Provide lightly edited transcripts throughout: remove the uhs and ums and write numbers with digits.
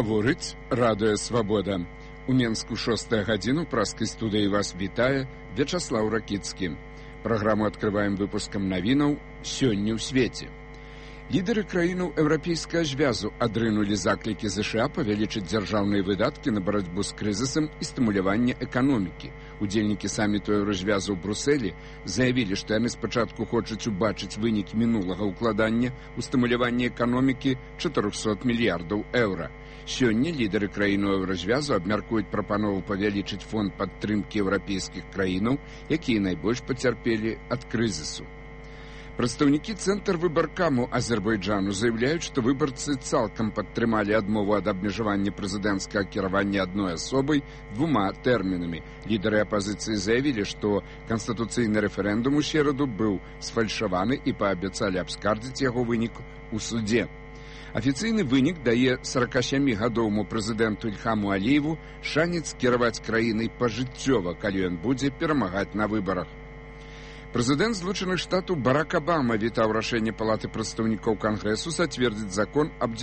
Гаворыць радыё «Свабода». У Менску 6 гадзіну праскай студыі вас вітае Вячаслаў Ракіцкі. Праграму адкрываем выпускам навінаў «Сёння ў свеце». Лідары краінаў Еўрапейскага звязу адрынулі заклікі ЗША павялічыць дзяржаўныя выдаткі на барацьбу з крызісам і стымуляванне эканомікі. Удзельнікі саміту Еўразвязу ў Брусэлі заявілі, што яны спачатку хочуць убачыць вынік мінулага ўкладання ў стымуляванне эканомікі 400 мільярдаў еўра. Сёння лідары краінаў Еўразвязу абмяркуюць прапанову павялічыць фонд падтрымкі еўрапейскіх краінаў, якія найбольш пацярпелі ад крызісу. Прадстаўнікі Цэнтр выбаркаму Азербайджану заяўляюць, што выбарцы цалкам падтрымалі адмову ад абмежавання прэзідэнцкага кіравання адной асобай двума тэрмінамі. Лідары апазіцыі заявілі, што канстытуцыйны рэферэндум у сераду быў сфальшаваны і паабяцалі абскардзіць яго вынік у судзе. Афіцыйны вынік дае 47гадоваму прэзідэнту Ільхаму Аліеву шанец кіраваць краінай пажыццёва, калі ён будзе перамагаць на выбарах. Прэзідэнт Злучаных Штатаў Барак Абама вітаў рашэнне Палаты прадстаўнікоў Кангрэсу зацвердзіць закон аб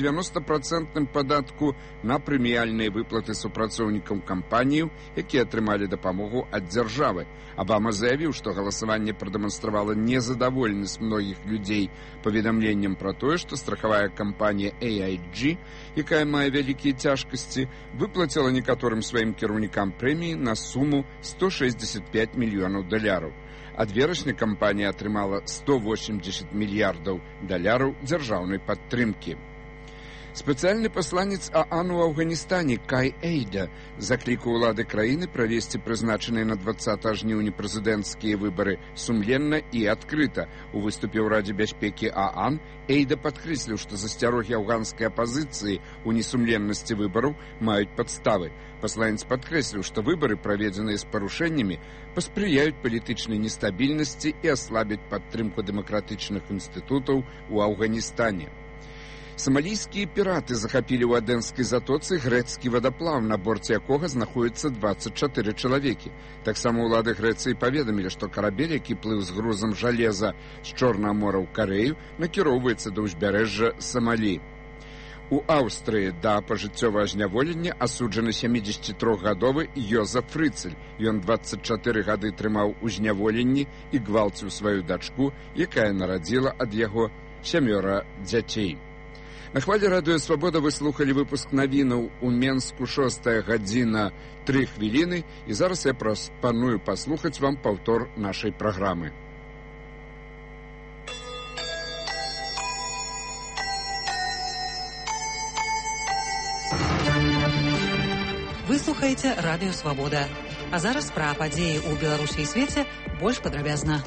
90% падатку на прэміяльныя выплаты супрацоўнікам кампаніяў, якія атрымалі дапамогу ад дзяржавы. Абама заявіў, што галасаванне прадэманстравала незадаволенасць многіх людзей паведамленнем пра тое, што страхавая кампанія AIG, якая мае вялікія цяжкасці, выплаціла некаторым сваім кіраўнікам прэміі на суму $165 мільёнаў. Ад верасня кампанія атрымала $180 мільярдаў дзяржаўнай падтрымкі. Спецыяльны пасланец ААН у Афганістане Кай Эйда заклікаў улады краіны правесці прызначаныя на 20 жніўня прэзідэнцкія выбары сумленна і адкрыта. У выступе ў Радзе бяспекі ААН Эйда падкрэсліў, што засцярогі афганскай апазіцыі ў несумленнасці выбараў маюць падставы. Пасланец падкрэсліў, што выбары, праведзеныя з парушэннямі, паспрыяюць палітычнай нестабільнасці і аслабяць падтрымку дэмакратычных інстытутаў у Афганістане. Самалійскія піраты захапілі ў Адэнскай затоцы грэцкі вадаплаў, на борце якога знаходзяцца 24 чалавекі. Таксама ўлады Грэцыі паведамілі, што карабель, які плыў з грузам жалеза з Чорнага мора ў Карэю, накіроўваецца да ўзбярэжжа Самалі. У Аўстрыі да пажыццёвага зняволення асуджаны 73гадовы Йозеф Фрыцель. Ён 24 гады трымаў у зняволенні і гвалціў сваю дачку, якая нарадзіла ад яго 7 дзяцей. На хвалі радыё «Свабода» вы слухалі выпуск навінаў у Менску 6 гадзіна 3 хвіліны, і зараз я прапаную паслухаць вам паўтор нашай праграмы. Вы слухаеце радыё «Свабода». А зараз пра падзеі ў Беларусі і свеце больш падрабязна.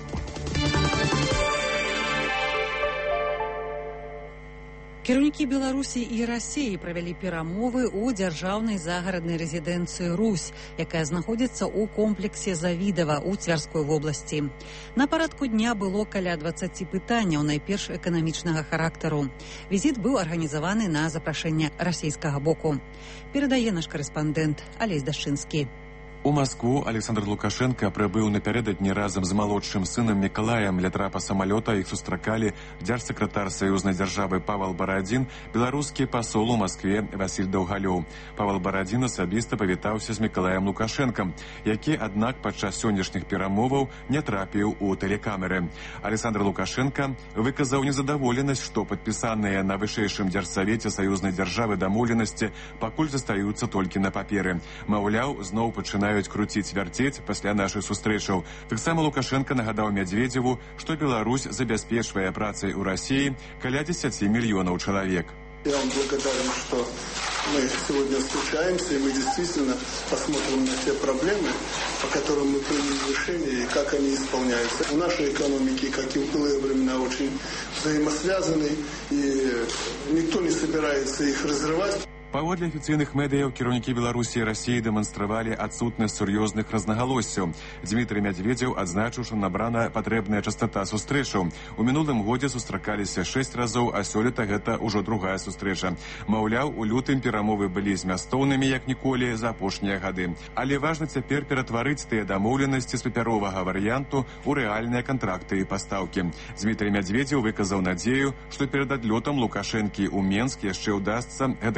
Кіраўнікі Беларусі і Расіі правялі перамовы ў дзяржаўнай загараднай рэзідэнцыі «Русь», якая знаходзіцца ў комплексе Завідава ў Цвярской вобласці. На парадку дня было каля 20 пытанняў, найперш эканамічнага характару. Візіт быў арганізаваны на запрашэнне расійскага боку. Перадае наш карэспандэнт Алесь Дашчынскі. У Маскву Александр Лукашенко прыбыў напярэдадні разам з малодшым сынам Мікалаем. Ля трапа самалёта іх сустракалі дзяржсакратар саюзнай дзяржавы Павел Барадзін, беларускі пасол у Маскве Васіль Даўгалёў. Павел Барадзін асабіста павітаўся з Мікалаем Лукашэнкам, які, аднак, падчас сённяшніх перамоваў не трапіў у тэлекамеры. Александр Лукашенко выказаў незадаволенасць, што падпісаныя на вышэйшым дзяржсавеце саюзнай дзяржавы дамоўленасці пакуль застаюцца толькі на паперы. Маўляў, зноў пачынаюць круціць-вярцець пасля нашых сустрэчаў. Таксама Лукашенко нагадаў Мядзведзеву, што Беларусь забяспечвае працай у Расіі каля 10 мільёнаў чалавек. Я вам благодарен, что мы сегодня встречаемся, и мы действительно посмотрим на те проблемы, по которым мы приняли решение и как они исполняются. У нашей экономики, как и в былые времена, очень взаимосвязаны, и никто не собирается их разрывать. Паводле афіцыйных медыяў, кіраўнікі Беларусі і Расіі дэманстравалі адсутнасць сур'ёзных рознагалоссяў. Дмітрый Мядзведзеў адзначыў, што набрана патрэбная частота сустрэчаў. У мінулым годзе сустракаліся 6 разоў, а сёлета гэта ўжо другая сустрэча. Маўляў, у лютым перамовы былі змястоўнымі, як ніколі, за апошнія гады. Але важна цяпер ператварыць тыя дамоўленасці з папяровага варыянту ў рэальныя кантракты і пастаўкі. Дмітрый Мядзведзеў выказаў надзею, што перад адлётам Лукашэнкі ў Менск яшчэ ўдасца гэтаксама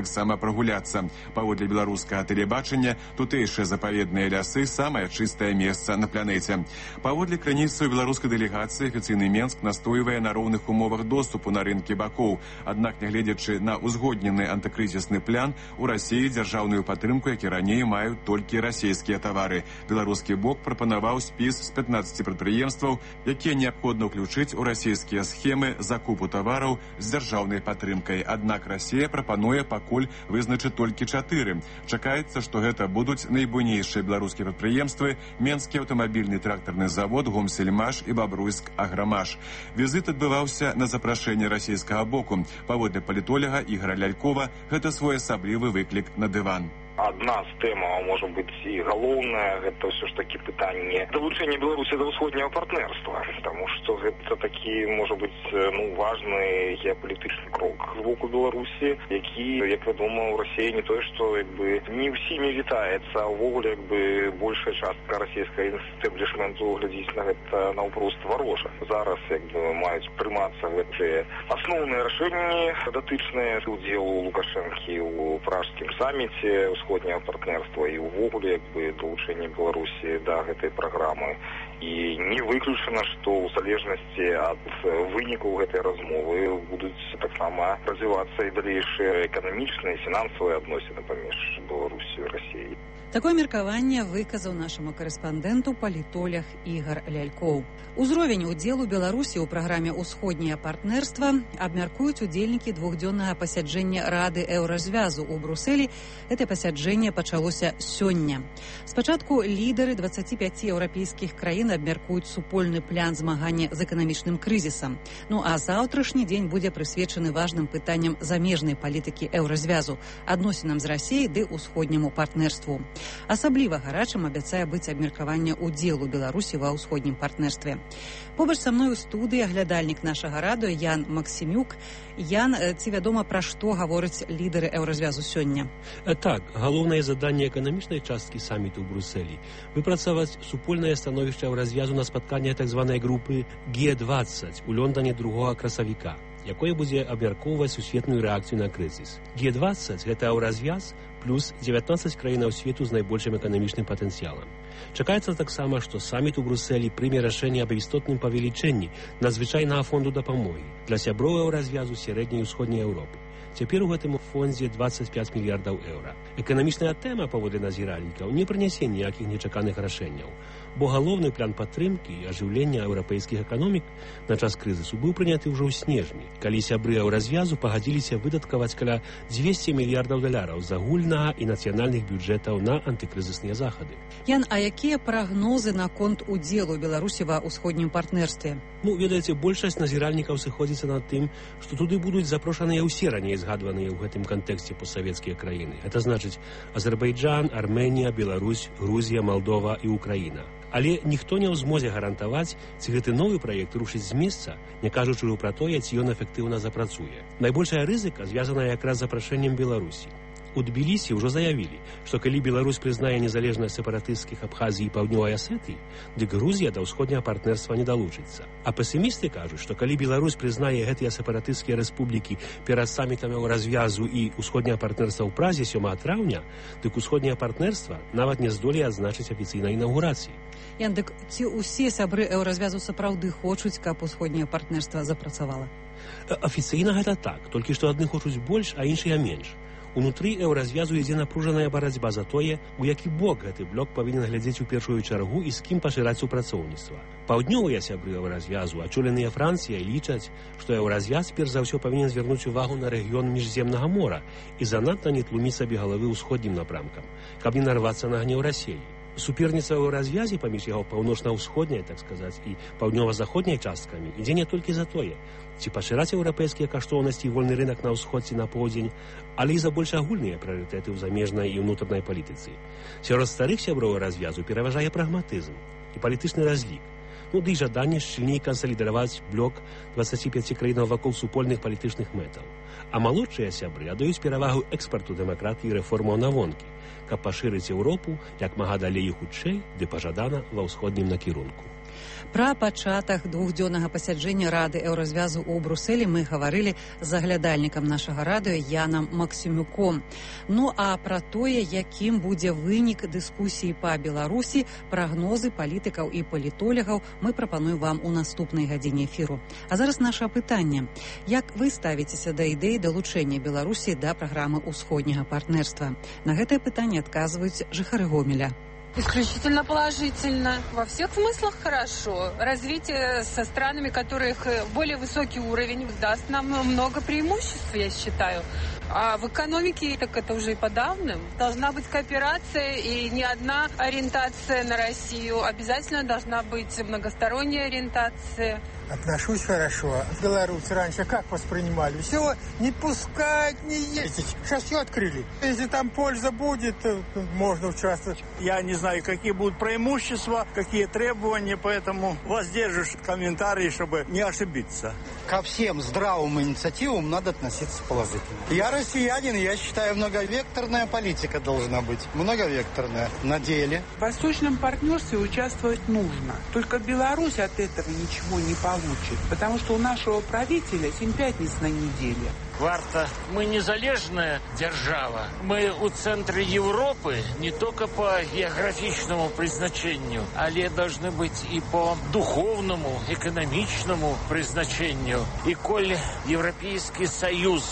прагуляцца. Паводле беларускага тэлебачання, тутэйшыя запаведныя лясы самае чыстае месца на планеце. Паводле крыніцы беларускай дэлегацыі, афіцыйны Менск настойвае на роўных умовах доступу на рынкі бакоў. Аднак, нягледзячы на узгоднены антыкрызісны план, у Расіі дзяржаўную падтрымку, які раней маюць толькі расійскія тавары. Беларускі бок прапанаваў спіс з 15 прадпрыемстваў, якія неабходна ўключыць у расійскія схемы закупу тавараў з дзяржаўнай падтрымкай. Аднак Расія прапануе пакуль вызначыць толькі 4. Чакаецца, што гэта будуць найбуйнейшыя беларускія прадпрыемствы: Менскі аўтамабільны трактарны завод, Гомсельмаш і Бабруйск Аграмаш. Візіт адбываўся на запрашэнне расійскага боку. Паводле палітоляга Ігора Лялькова, гэта своеасаблівы выклік на дыван. Одна з тэм, можа быць, і галоўная, гэта ўсё ж такі пытанне далучэння Беларусі да ўсходняга партнерства, таму што гэта такі, можа быць, важны геапалітычны крок з боку Беларусі, які, як вядома, у Расіі не тое, што не ўсімі вітаецца, а ўвогуле большая частка расійскага эстаблішменту глядзіць на гэта наўпрост варожа. Зараз маюць прымацца гэтыя асноўныя рашэнні, датычныя удзелу Лукашэнкі ў пражскім саміце ўсходняга партнерства і ўвогуле далучэнне Беларусі да гэтай праграмы. І не выключана, што ў залежнасці ад вынікаў гэтай размовы будуць таксама развівацца і далейшыя эканамічныя і фінансавыя адносіны паміж Беларусю і Расіяй. Такое меркаванне выказаў нашаму карэспандэнту палітолог Ігор Лялькоў. Узровень удзелу Беларусі ў праграме «Усходняе партнерства» абмяркуюць удзельнікі двухдзённага пасяджэння Рады Еўразвязу ў Брусэлі. Гэта пасяджэнне пачалося сёння. Спачатку лідары 25 еўрапейскіх краін абмяркуюць супольны план змагання з эканамічным крызісам. А заўтрашні дзень будзе прысвечаны важным пытанням замежнай палітыкі Еўразвязу, адносінам з Расіяй ды ўсходняму партнерству. Асабліва гарачым абяцае быць абмеркаванне ўдзелу Беларусі ва ўсходнім партнерстве. Побач са мной у студыі глядальнік нашага радыё Ян Максімюк. Ян, ці вядома, пра што гавораць лідары Еўразвязу сёння? Так, галоўнае заданне эканамічнай часткі саміту ў Брусэлі выпрацаваць супольнае становішча Еўразвязу на спатканні так званай групы Г20 у Лондоне 2 красавіка, якое будзе абмяркоўваць сусветную рэакцыю на крызіс. Г20 – гэта Еўразвяз плюс 19 краінаў свету з найбольшым эканамічным патэнцыялам. Чакаецца таксама, што саміт у Брусэлі прыме рашэнне аб істотным павелічэнні надзвычайнага фонду дапамогі для сяброў Еўразвязу сярэдняй і ўсходняй Еўропы. Цяпер у гэтым фондзе 25 мільярдаў еўра. Эканамічная тэма, паводле назіральнікаў, не прынясе ніякіх нечаканых рашэнняў, бо галоўны план падтрымкі і ажыўлення еўрапейскіх эканомік на час крызісу быў прыняты ўжо ў снежні, калі сябры Еўразвязу пагадзіліся выдаткаваць каля 200 мільярдаў даляраў з агульнага і нацыянальных бюджэтаў на антыкрызісныя захады. Ян, а якія прагнозы наконт удзелу Беларусі ва ўсходнім партнерстве? Ведаеце, большасць назіральнікаў сыходзіцца над тым, што туды будуць запрошаныя ўсе раней згадваныя ў гэтым кантэксце постсавецкія краіны. Это значыць Азербайджан, Арменія, Беларусь, Грузія, Малдова і Украіна. Але ніхто не ў змозе гарантаваць, ці гэты новы праект рушыць з месца, не кажучы пра тое, ці ён эфектыўна запрацуе. Найбольшая рызыка звязаная якраз з запрашэннем Беларусі. У Тбілісі ўжо заявілі, што калі Беларусь прызнае незалежнасць сепаратысцкіх Абхазіі і Паўднёвай Асетыі, дык Грузія да ўсходняга партнерства не далучыцца. А песімісты кажуць, што калі Беларусь прызнае гэтыя сепаратысцкія рэспублікі перад самітам Еўразвязу і ўсходняга партнерства ў Празе 7 траўня, дык усходняе партнерства нават не здолее адзначыць афіцыйнай інаўгурацыі. Ян, дык ці ўсе сябры Еўразвязу сапраўды хочуць, каб усходняе партнерства запрацавала? Афіцыйна гэта так, толькі што адны хочуць больш, а іншыя менш. Унутры Еўразвязу ідзе напружаная барацьба за тое, у які бок гэты блок павінен глядзець у першую чаргу і з кім пашыраць супрацоўніцтва. Паўднёвыя сябры Еўразвязу, ачоленыя Францыяй, лічаць, што Еўразвяз перш за ўсё павінен звярнуць увагу на рэгіён Міжземнага мора і занадта не тлуміць сабе галавы ўсходнім напрамкам, каб не нарвацца на гнеў Расіі. Суперніцтва ў развязі паміж яго паўночна-ўсходняй, так сказаць, і паўднёва-заходняй часткамі ідзе не толькі за тое, ці пашыраць еўрапейскія каштоўнасці і вольны рынак на ўсходзе на поўдзень, але і за больш агульныя прыярытэты ў замежнай і ўнутранай палітыцы. Сярод старых сяброў развязу пераважае прагматызм і палітычны разлік, ды і жаданне шчыльней кансалідаваць блок 25 краінаў вакол супольных палітычных мэтаў. А малодшыя сябры аддаюць перавагу экспарту дэмакратыі і рэформаў на вонкі, каб пашырыць Еўропу як мага далей і хутчэй, ды пажадана ва ўсходнім накірунку. Пра пачатак двухдзённага пасяджэння Рады Еўразвязу ў Брусэлі мы гаварылі з заглядальнікам нашага радыё Янам Максімюком. Ну а пра тое, якім будзе вынік дыскусіі па Беларусі, прагнозы палітыкаў і палітолагаў мы прапануем вам у наступнай гадзіне эфіру. А зараз наша пытанне. Як вы ставіцеся да ідэі далучэння Беларусі да праграмы ўсходняга партнерства? На гэтае пытанне адказваюць жыхары Гомеля. Исключительно положительно. Во всех смыслах хорошо. Развитие со странами, которых более высокий уровень, даст нам много преимуществ, я считаю. А в экономике, так это уже и подавно. Должна быть кооперация и не одна ориентация на Россию. Обязательно должна быть многосторонняя ориентация. Отношусь хорошо. Беларусь раньше как воспринимали? Все, не пускать, не ездить. Сейчас все открыли. Если там польза будет, то можно участвовать. Я не знаю, какие будут преимущества, какие требования, поэтому воздержусь комментарии, чтобы не ошибиться. Ко всем здравым инициативам надо относиться положительно. Я россиянин, я считаю, многовекторная политика должна быть. Многовекторная на деле. В восточном партнерстве участвовать нужно. Только Беларусь от этого ничего не получит. Потому что у нашего правителя 7 пятниц на неделе. Варта, мы незалежная держава. Мы у центра Европы не только по географичному призначению, але должны быть и по духовному, экономичному призначению. И коль Европейский Союз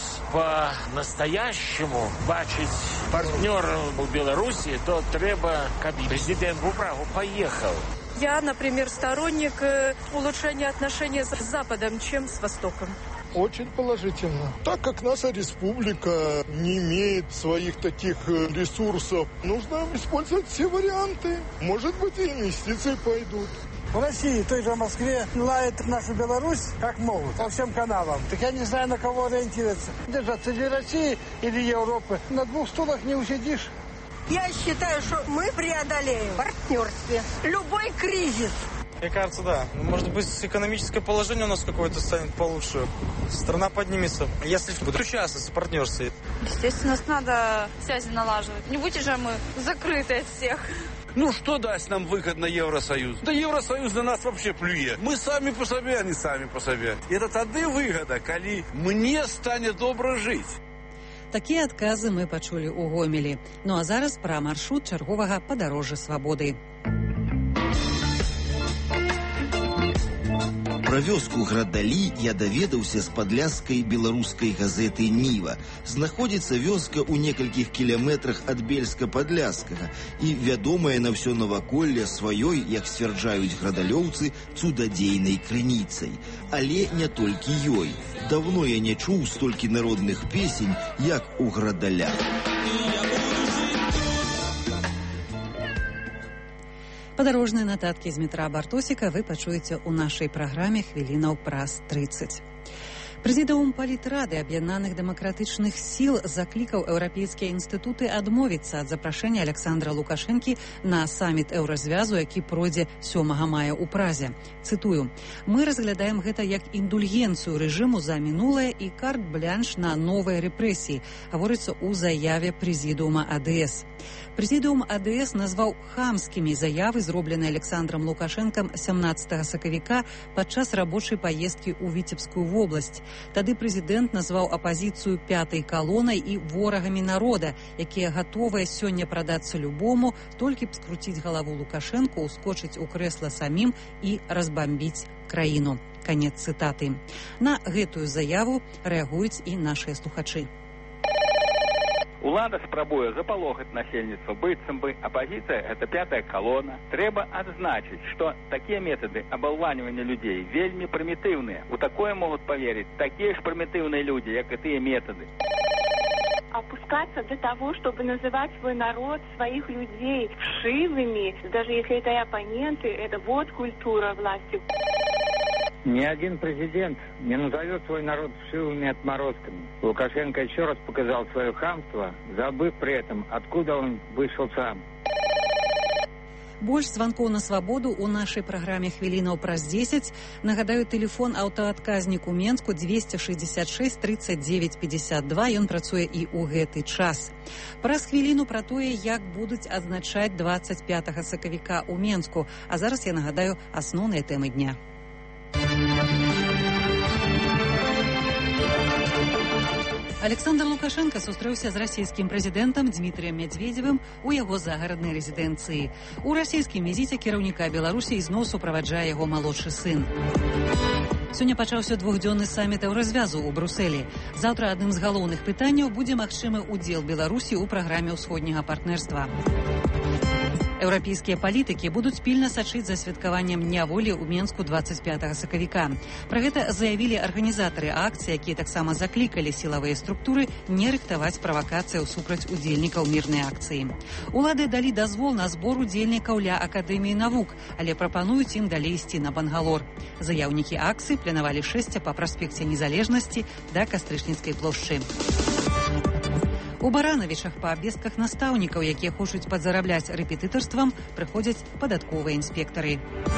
по-настоящему бачить партнером у Беларуси, то треба, как президент в управу поехал. Я, например, сторонник улучшения отношений с Западом, чем с Востоком. Очень положительно. Так как наша республика не имеет своих таких ресурсов, нужно использовать все варианты. Может быть, и инвестиции пойдут. В России, той же Москве, лает нашу Беларусь как могут, по всем каналам. Так я не знаю, на кого ориентироваться. Держаться или России, или Европы. На двух стулах не усидишь. Я считаю, что мы преодолеем в партнерстве любой кризис. Мне кажется, да. Может быть, экономическое положение у нас какое-то станет получше. Страна поднимется, если будет участвовать в партнерстве. Естественно, надо связи налаживать. Не будете же мы закрыты от всех. Ну, что даст нам выход на Евросоюз? Да Евросоюз на нас вообще плюе. Мы сами по себе, а не сами по себе. Это тады выгода, коли мне станет добро жить. Такія адказы мы пачулі ў Гомелі. Ну а зараз пра маршрут чарговага падарожжа свабоды. Пра вёску Градалі я даведаўся з падляшскай беларускай газеты «Ніва». Знаходзіцца вёска ў некалькіх кіляметрах ад Бельска-Падляшскага і вядомая на ўсё наваколле сваёй, як сцвярджаюць градалёўцы, цудадзейнай крыніцай. Але не толькі ёй. Давно я не чуў столькі народных песень, як у Градаля. Падарожныя нататкі з метра Бартосіка вы пачуеце ў нашай праграме хвілінаў праз 30. Прэзідыум палітрады аб'яднаных дэмакратычных сіл заклікаў еўрапейскія інстытуты адмовіцца ад запрашэння Александра Лукашэнкі на саміт еўразвязу, які пройдзе 7 мая ў Празе. Цытую: «Мы разглядаем гэта як індульгенцыю рэжыму за мінулае і карт-блянш на новыя рэпрэсіі», гаворыцца ў заяве прэзідыума АДС. Прэзідыум АДС назваў хамскімі заявы, зробленыя Александрам Лукашэнкам 17 сакавіка падчас рабочай паездкі ў Віцебскую вобласць. Тады прэзідэнт назваў апазіцыю пятай калонай і ворагамі народа, якія гатовыя сёння прадацца любому, толькі б скруціць галаву Лукашэнку, ускочыць у крэсла самім і разбамбіць краіну. Канец цытаты. На гэтую заяву рэагуюць і нашыя слухачы. Улада спрабуе запалохаць насельніцтва, быццам бы апазіцыя – гэта пятая калона. Трэба адзначыць, што такія метады абалванівання людзей вельмі прымітыўныя. У такое могуць поверыць такія ж прымітыўныя людзі, як і тыя метады. Опускаться до того, чтобы называть свой народ, своих людей вшивыми, даже если это и оппоненты, это вот культура власти. Ни один президент не назовет свой народ вшивыми отморозками. Лукашенко еще раз показал свое хамство, забыв при этом, откуда он вышел сам. Больш званкоў на свабоду ў нашай праграме хвілінаў праз 10. Нагадаю, тэлефон аўтаадказнік у Менску 266 39 52. Ён працуе і ў гэты час. Праз хвіліну пра тое, як будуць адзначаць 25 сакавіка ў Менску. А зараз я нагадаю асноўныя тэмы дня. Александр Лукашенко сустрэўся з расійскім прэзідэнтам Дмітрыем Медведзевым у яго загараднай рэзідэнцыі. У расійскім візіце кіраўніка Беларусі ізноў суправаджае яго малодшы сын. Сёння пачаўся двухдзённы саміт Еўразвязу ў Брусэлі. Заўтра адным з галоўных пытанняў будзе магчымы ўдзел Беларусі ў праграме ўсходняга партнерства. Еўрапейскія палітыкі будуць пільна сачыць за святкаваннем Дня волі ў Менску 25 сакавіка. Пра гэта заявілі арганізатары акцыі, якія таксама заклікалі сілавыя структуры не рыхтаваць правакацыяў супраць удзельнікаў мірнай акцыі. Улады далі дазвол на збор удзельнікаў ля Акадэміі навук, але прапануюць ім далей ісці на Бангалор. Заяўнікі акцыі планавалі шэсце па праспекце Незалежнасці да Кастрычніцкай плошчы. У Баранавічах па абвестках настаўнікаў, якія хочуць падзарабляць рэпетытарствам, прыходзяць падатковыя інспектары.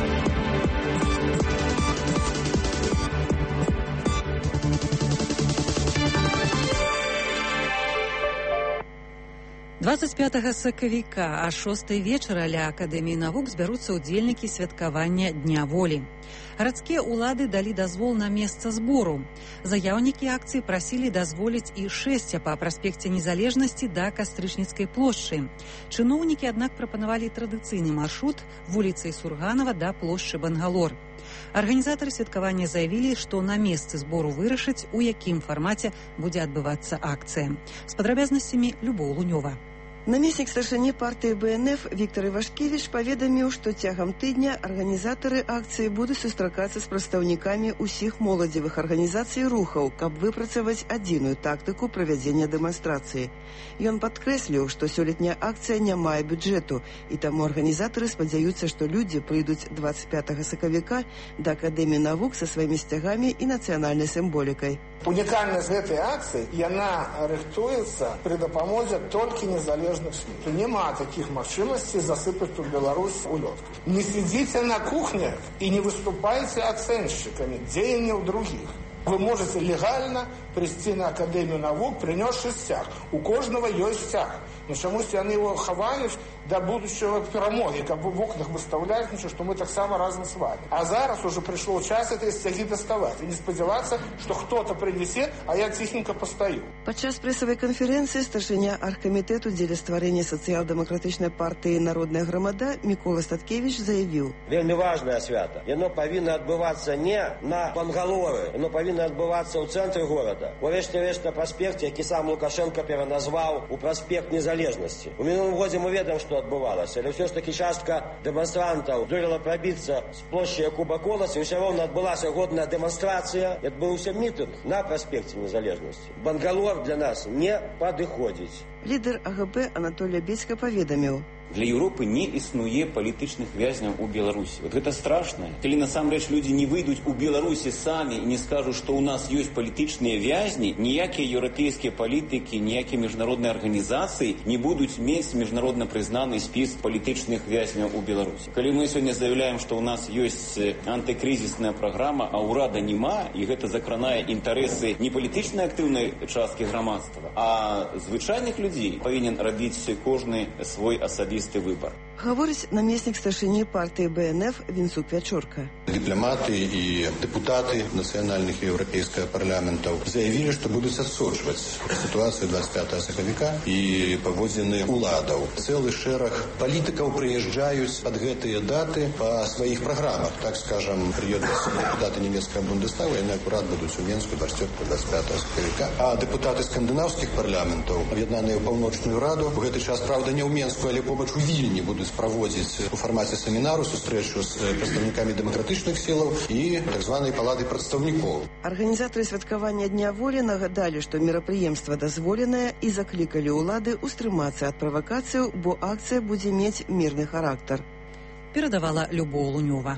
«25 сакавіка, а 6 вечара ля Акадэміі навук збяруцца ўдзельнікі святкавання Дня волі. Гарадскія ўлады далі дазвол на месца збору. Заяўнікі акцыі прасілі дазволіць і шэсце па праспекце Незалежнасці да Кастрычніцкай плошчы. Чыноўнікі, аднак, прапанавалі традыцыйны маршрут вуліцай Сурганава да плошчы Бангалор. Арганізатары святкавання заявілі, што на месцы збору вырашаць, у якім фармаце будзе адбывацца акцыя. З падрабязнасцямі Любоў Лунёва. Намеснік старшыні партыі БНФ Віктор Івашкевіч паведаміў, што цягам тыдня арганізатары акцыі будуць сустракацца з прадстаўнікамі ўсіх моладзевых арганізацый і рухаў, каб выпрацаваць адзіную тактыку правядзення дэманстрацыі. Ён падкрэсліў, што сёлетняя акцыя не мае бюджэту, і таму арганізатары спадзяюцца, што людзі прыйдуць 25 сакавіка да Акадэміі навук са сваімі сцягамі і нацыянальнай сімволікай. Унікальнасць гэтай акцыі, яна рыхтуецца пры дапамозе толькі незалежных СМІ. Няма такіх магчымасцей засыпаць у Беларусь улётку. Не сидзіце на кухнях і не выступайце ацэншчыкамі дзеянняў другіх. Вы можете легально прийти на Академию наук, принесший стяг. У кожного есть стяг. Но чомусь они его ховают до будущего перемоги, как бы в окнах выставляют, что мы так само разом с вами. А зараз уже пришел час эти стяги доставать. И не сподеваться, что кто-то принесет, а я тихенько постою. Падчас прэсавай канферэнцыі старшыня аргкамітэту дзеля стварэння сацыял-дэмакратычнай партыі «Народная грамада» Мікола Статкевіч заявіў. Вельмі важное свято. Яно павінна адбывацца не на Бангалоры, яно павінна адбывацца ў цэнтры горада. Урэшце-рэшт на праспекце, які сам Лукашенко пераназваў у праспект Незалежнасці. У мінулым годзе мы ведаем, што адбывалася, але ўсё ж такі частка дэманстрантаў здолела прабіцца з плошчы Якуба Коласа, і ўсё роўна адбылася годная дэманстрацыя, і адбыўся мітынг на праспекце Незалежнасці. Бангалор для нас не падыходзіць. Лідар АГП Анатолій Бецька паведаміў. Для Европы не існуе палітычных вязняў у Беларусі. Вот гэта страшна. Калі насамрэч людзі не выйдуць у Беларусі самі і не скажуць, што ў нас ёсць палітычныя вязні, ніякія еўрапейскія палітыкі, ніякія міжнародныя арганізацыі не будуць мець міжнародна прызнаны спіс палітычных вязняў у Беларусі. Калі мы сёння заявляем, што ў нас ёсць антыкрызісная праграма, а ўрада няма, і гэта закранае інтарэсы не палітычнай актыўнай часткі грамадства, а звычайных людзей, павінен рабіць кожны свой асабісты выбор. Гаворыць намеснік старшыні партыі БНФ Вінцук Вячорка. Дыпламаты і дэпутаты нацыянальных і еўрапейскага парламентаў заявілі, што будуць адсочваць сітуацыю 25 сакавіка і паводзіны ўладаў. Цэлы шэраг палітыкаў прыязджаюць пад гэтыя даты па сваіх праграмах. Так скажам, прыедуць дэпутаты нямецкага Бундестага, яны акурат будуць у Менску 25 сакавіка. А дэпутаты скандынаўскіх парламентаў, аб'яднаныя ў паўночную раду, у гэты час, праўда, не ў Менску, але побач у Вільні будуць праводзіць у фармаце семінару сустрэчу з прадстаўнікамі дэмакратычных сілаў і так званай палаты прадстаўнікоў. Арганізатары святкавання Дня волі нагадалі, што мерапрыемства дазволенае і заклікалі ўлады ўстрымацца ад правакацыяў, бо акцыя будзе мець мірны характар. Перадавала Любоў Лунёва.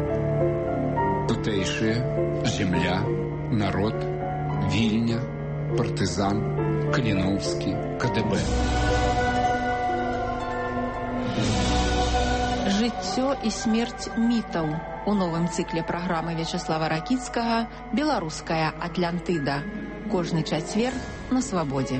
Тутэйшыя, земля, народ, Вільня, партызан, Каліноўскі, КДБ. Жыццё і смерць мітаў. У новым цыкле праграмы Вячеслава Ракіцкага «Беларуская Атлантыда». Кожны чацвер на Свабодзе.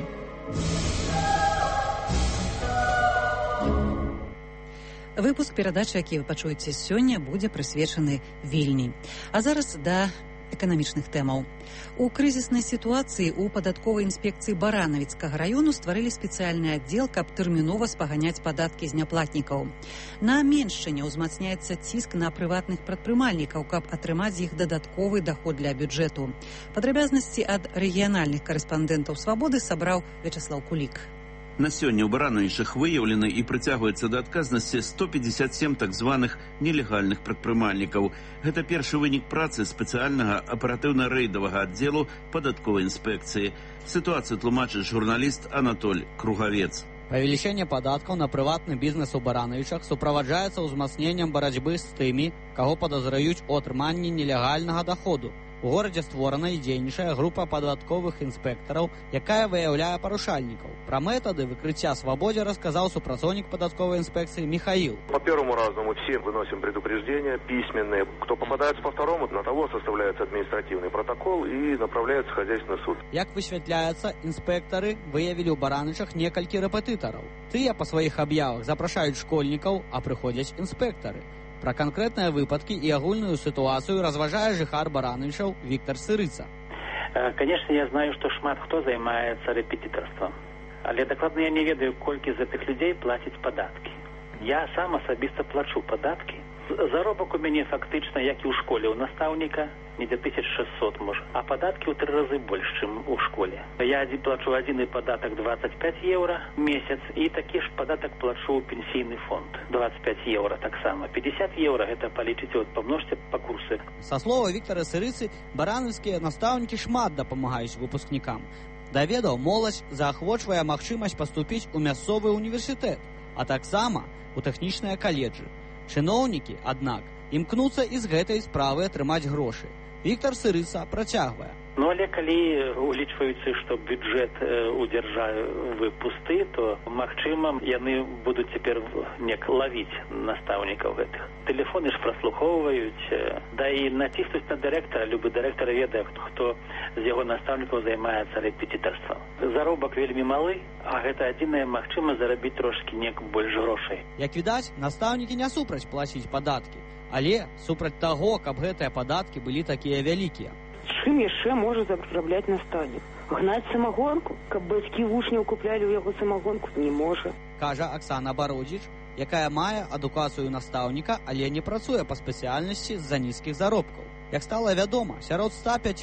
Выпуск перадачы, які вы пачуеце сёння, будзе прысвечаны Вільні. А зараз да эканамічных тэмаў. У крызіснай сітуацыі ў падатковай інспекцыі Баранавіцкага раёну стварылі спецыяльны аддзел, каб тэрмінова спаганяць падаткі з няплатнікаў. На Меншчыне ўзмацняецца ціск на прыватных прадпрымальнікаў, каб атрымаць з іх дадатковы даход для бюджэту. Падрабязнасці ад рэгіянальных карэспандэнтаў Свабоды сабраў Вячеслав Кулік. На сёння ў Баранавічах выяўлены і прыцягваецца да адказнасці 157 так званых нелегальных прадпрымальнікаў. Гэта першы вынік працы спецыяльнага аператыўна-рэйдавага аддзелу падатковай інспекцыі. Сітуацыю тлумачыць журналіст Анатоль Кругавец. Павелічэнне падаткаў на прыватны бізнес у Баранавічах суправаджаецца ўзмацненнем барацьбы з тымі, каго падазраюць у атрыманні нелегальнага даходу. У горадзе створана і дзейнічае група падатковых інспектараў, якая выяўляе парушальнікаў. Пра метады выкрыцця Свабодзе рассказал супрацоўнік податковой инспекции Михаил. По первому разу мы всем выносим предупреждения письменные. Кто попадается по второму, на того составляется административный протокол и направляется в хозяйственный суд. Як высвятляется, инспекторы выявили у Баранавічах некалькі рэпетытараў. Тыя па сваіх аб'явах запрашаюць школьнікаў, а прыходзяць інспектары. Про конкретные выпадки и агульную ситуацию разважае жыхар Баранавічаў Виктор Сырыца. Конечно, я знаю, что шмат хто займаецца рэпетытарствам. Але дакладна я не ведаю, колькі з гэтых людзей плаціць падаткі. Я сам асабіста плачу падаткі. Заробак у мяне фактычна, як і ў школе у настаўніка, недзе 1600 можа, а падаткі ў 3 разы больш, чым у школе. Я плачу адзіны падатак 25 еўра месяц, і такі ж падатак плачу ў пенсійны фонд 25 еўра таксама. 50 еўра гэта палічыце, от памножце па курсы. Са слова Віктара Сырыцы, баранаўскія настаўнікі шмат дапамагаюць выпускнікам. Даведаў, моладзь заахвочвае магчымасць паступіць у мясцовы універсітэт, а таксама у тэхнічныя каледжы. Чыноўнікі, аднак, імкнуцца і з гэтай справы атрымаць грошы. Віктор Сырыца працягвае. Ну, але калі улічваецца, што бюджэт у дзяржавы пусты, то, магчыма, яны будуць цяпер неяк лавіць настаўнікаў гэтых. Тэлефоны ж праслухоўваюць, да і націснуць на дырэктара, любы дырэктар ведае, хто з яго настаўнікаў займаецца рэпетытарствам. Заробак вельмі малы, а гэта адзіная магчымасць зарабіць трошкі неяк больш грошай. Як відаць, настаўнікі не супраць плаціць падаткі, але супраць таго, каб гэтыя падаткі былі такія вялікія. Чым яшчэ можа зарабляць настаўнік? Гнаць самагонку? Каб бацькі вучняў куплялі ў яго самагонку? Не можа. Кажа Аксана Бародзіч, якая мае адукацыю настаўніка, але не працуе па спецыяльнасці з-за нізкіх заробкаў. Як стала вядома, сярод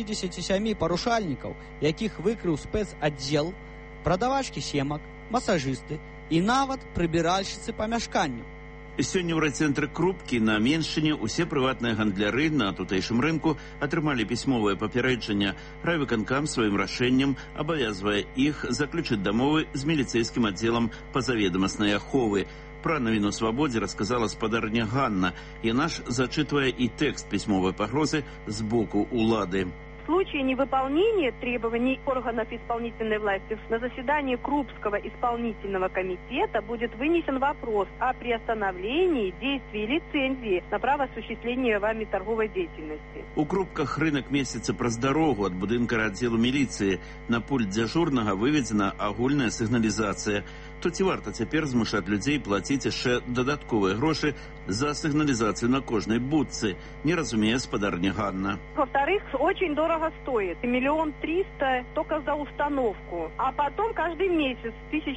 157 парушальнікаў, якіх выкрыў спецаддзел, прадавачкі семак, масажысты і нават прыбіральшчыцы памяшканняў. Сёння ў райцэнтры Крупкі на Меншчыне усе прыватныя гандляры на тутэйшым рынку атрымалі пісьмовае папярэджанне. Райвыканкам сваім рашэннем абавязвае іх заключыць дамовы з міліцэйскім аддзелам пазаведамаснай аховы. Пра навіну Свабодзе рассказала спадарня Ганна. Яна ж зачытвае і тэкст пісьмовай пагрозы з боку улады. В случае невыполнения требований органов исполнительной власти на заседании Крупского исполнительного комитета будет вынесен вопрос о приостановлении действия лицензии на право осуществления вами торговой деятельности. У Крупках рынок месяца праз дарогу ад будынка раддзелу міліцыі. На пульт дзяжурнага выведзена агульная сігналізацыя. То ці варта цяпер змушаць людзей плаціць яшчэ дадатковыя грошы за сигнализацию на кожной будцы, не разумея спадарня Ганна. Во-вторых, очень дорого стоит. 1 300 000 только за установку. А потом каждый месяц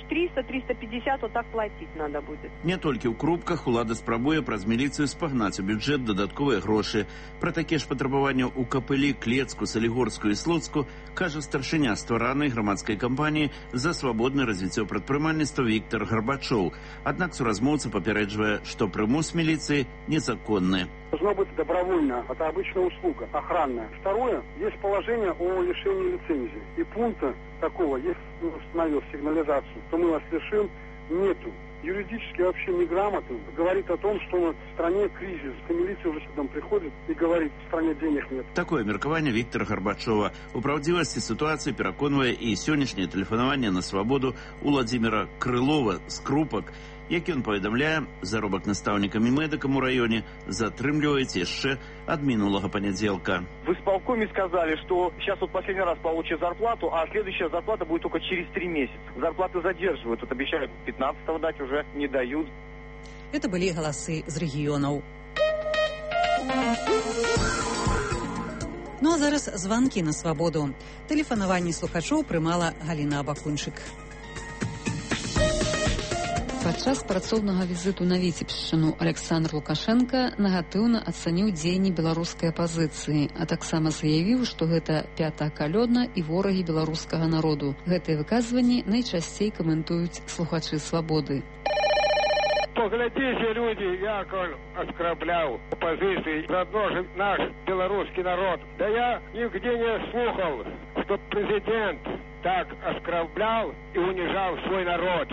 1300-350 вот так платить надо будет. Не толькі ў Крупках улада спрабуе праз міліцыю спагнаць у бюджэт дадатковыя грошы. Пра такія ж патрабаванні ў Капылі, Клецку, Салігорску і Слуцку кажа старшыня стваранай грамадскай кампаніі за свабоднае развіццё прадпрымальніцтва Віктор Гарбачоў. Аднак суразмоўца папярэджвае, што прымус милиции незаконны. Должно быть добровольно, это обычная услуга, охранная. Второе, есть положение о лишении лицензии. И пункта такого, если установил сигнализацию, то мы вас лишим, нету. юридически вообще неграмотным, говорит о том, что в стране кризис. И милиция уже сюда приходит и говорит, в стране денег нет. Такое меркаванне Віктора Гарбачова. У правдзівасці сітуацыі пераконвае і сённяшняе тэлефанаванне на свабоду Уладзіміра Крылова з Крупак, як ён паведамляе, заробак настаўнікам і медыкам у раёне затрымліваюць яшчэ ад минулого понеделька. В исполкоме сказали, что сейчас вот последний раз получат зарплату, а следующая зарплата будет только через 3 месяца. Зарплаты задерживают. Вот обещают 15-го дать, уже не дают. Это были голосы из регионов. Ну а зараз звонки на свободу. Тэлефанаванне слухачоў прымала Галіна Абакунчык. Падчас працоўнага візіту на Віцебшчыну Александр Лукашенко негатыўна ацаніў дзеянні беларускай апазіцыі, а таксама заявіў, што гэта пятая калёна і ворагі беларускага народу. Гэтыя выказванні найчасцей каментуюць слухачы свабоды. Поглядите, люди, як он оскорблял оппозиции, родной наш белорусский народ. Да я нигде не слухал, что президент так оскорблял и унижал свой народ.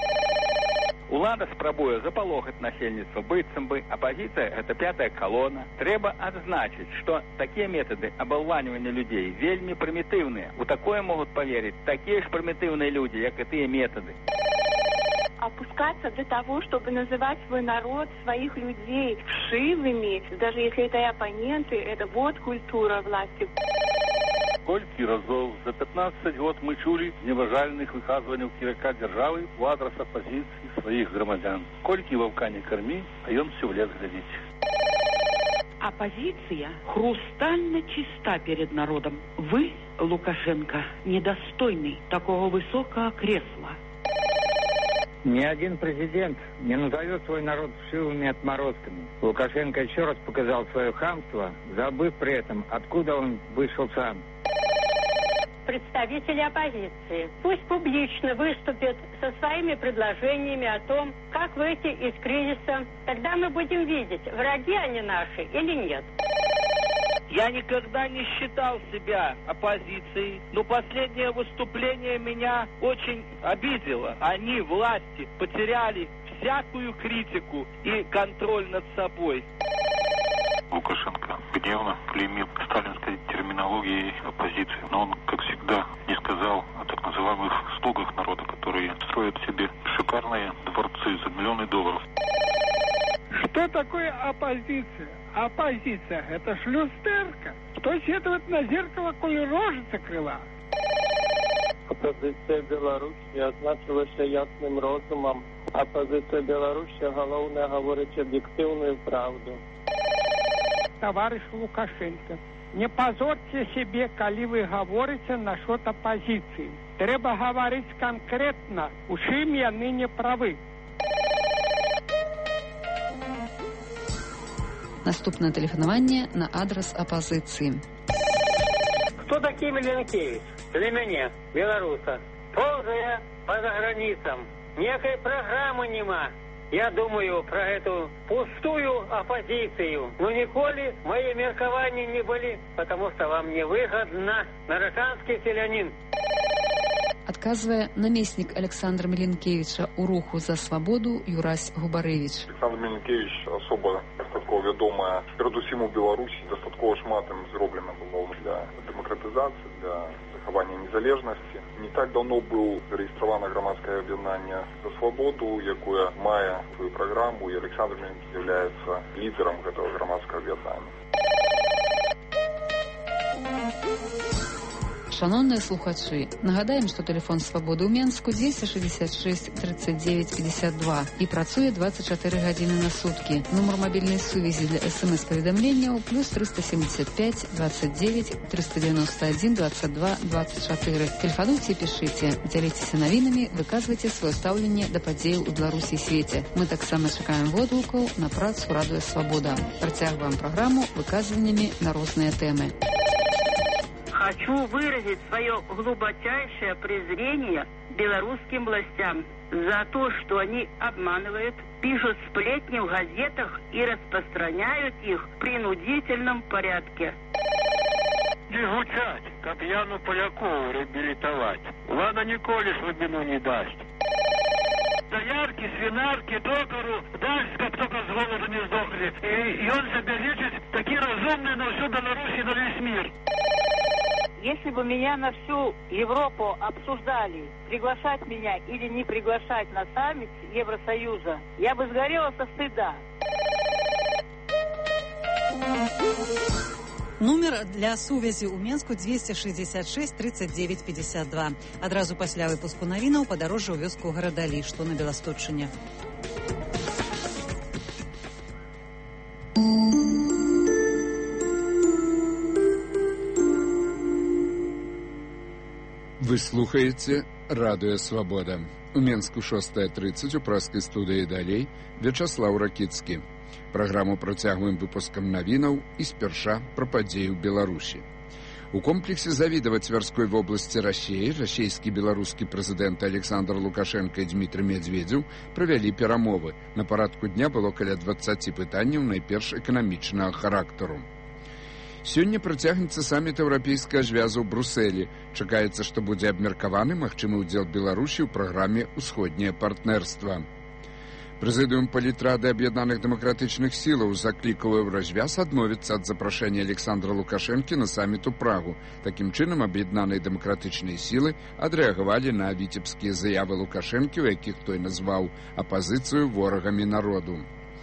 Улада спрабуе запалохаць насельніцтва, быццам бы апазіцыя – гэта пятая калона. Трэба адзначыць, што такія метады абалванівання людзей вельмі прымітыўныя. У такое могуць поверить такие ж прымітыўныя люди, як и тыя методы. Опускаться до того, чтобы называть свой народ, своих людей вшивыми, даже если это и оппоненты, это вот культура власти. Колькі разоў за 15 год мы чулі зневажальных выказванняў кіраўніка дзяржавы ў адрас апазіцыі сваіх грамадзян. Колькі ваўка не кармі, а ён все в лес глядзіць. Оппозиция хрустально чиста перед народом. Вы, Лукашенко, недостойный такого высокого кресла. Ни один президент не назовет свой народ вшивыми отморозками. Лукашенко еще раз показал свое хамство, забыв при этом, откуда он вышел сам. Представители оппозиции пусть публично выступят со своими предложениями о том, как выйти из кризиса. Тогда мы будем видеть, враги они наши или нет. Я никогда не считал себя оппозицией, но последнее выступление меня очень обидело. Они, власти, потеряли всякую критику и контроль над собой. Лукашенко гневно клеймил сталинской терминологией оппозицию, но он, как всегда, не сказал о так называемых слугах народа, которые строят себе шикарные дворцы за миллионы долларов. Что такое оппозиция? Оппозиция – это шлюстерка. Кто сетует на зеркало, коли рожица крила? Опозиція Білорусі означилася ясним розумом. Опозиція Білорусі головне говорить об'єктивну правду. Товарищ Лукашенко, не позорьте себе, коли вы говорите насчет оппозиции. Треба говорить конкретно, у чым яны не правы. Наступное тэлефанаванне на адрес оппозиции. Кто такие Миленкевич? Для меня, белоруса. Ползая по заграницам. Некой программы нема. Я думаю про эту пустую оппозицию. Но николи мои меркования не были, потому что вам не выгодно. Нараканский селянин. Адказвае намеснік Александра Миленкевича у руху за свободу Юрась Губарэвіч. Александр Миленкевич особа дастаткова вядомая. Перадусім у Беларусі дастаткова шмат ім зроблена было для дэмакратызацыі, для захавання незалежнасці. Не так давно быў зарэгістравана грамадскае аб'яднанне за свободу, якое мае сваю праграму, і Александр Миленкевич з'яўляецца лідарам гэтага грамадскага аб'яднання. Шановныя слухачы, нагадаем, што тэлефон свабоды ў Менску 266 39 52 і працуе 24 гадзіны на суткі. Нумар мабільнай сувязі для СМС-паведамленняў +375 29 391 22 24. Тэлефануйце і пішыце, дзяліцеся навінамі, выказвайце сваё стаўленне да падзеяў у Беларусі і свеце. Мы таксама чакаем водгукаў на працу Радыё Свабода. Працягваем праграму выказваннямі на розныя тэмы. Хочу выразить свое глубочайшее презрение белорусским властям за то, что они обманывают, пишут сплетни в газетах и распространяют их в принудительном порядке. Не звучать, как Яну Полякову реабилитовать. Влада ніколи слабину не даст. доярки, свинарки, токару, дать, как только с голоду не сдохли. И он себя лечит, такие разумные на всю Беларусь и на весь мир. Если бы меня на всю Европу обсуждали, приглашать меня или не приглашать на саммит Евросоюза, я бы сгорела со стыда. Нумер для сувязі ў Менску 266 39 52. Адразу пасля выпуску навінаў падарожжа ў вёску Гарадалі, што на Беласточчыне. Вы слухаеце радыё Свабода. У Менску 6:30 у праскай студыі далей Вячаслаў Ракіцкі. Праграму працягваем выпускам навінаў і спярша пра падзеі ў Беларусі. У комплексе Завидово Тверской вобласці Расіі расійскі беларускі прэзідэнт Александр Лукашенко і Дмітрий Медведзеў правялі перамовы. На парадку дня было каля 20 пытанняў, найперш эканамічнага характару. Сёння працягнецца саміт еўрапейскага звязу ў Брусэлі. Чакаецца, што будзе абмеркаваны магчымы ўдзел Беларусі ў праграме «Усходняе партнерства». Прэзідыум палітрады аб'яднаных дэмакратычных сілаў заклікаў Еўразвяз адмовіцца ад запрашэння Александра Лукашэнкі на саміт у Прагу. Такім чынам, аб'яднаныя дэмакратычныя сілы адрэагавалі на віцебскія заявы Лукашэнкі, у якіх той назваў апазіцыю ворагамі народу.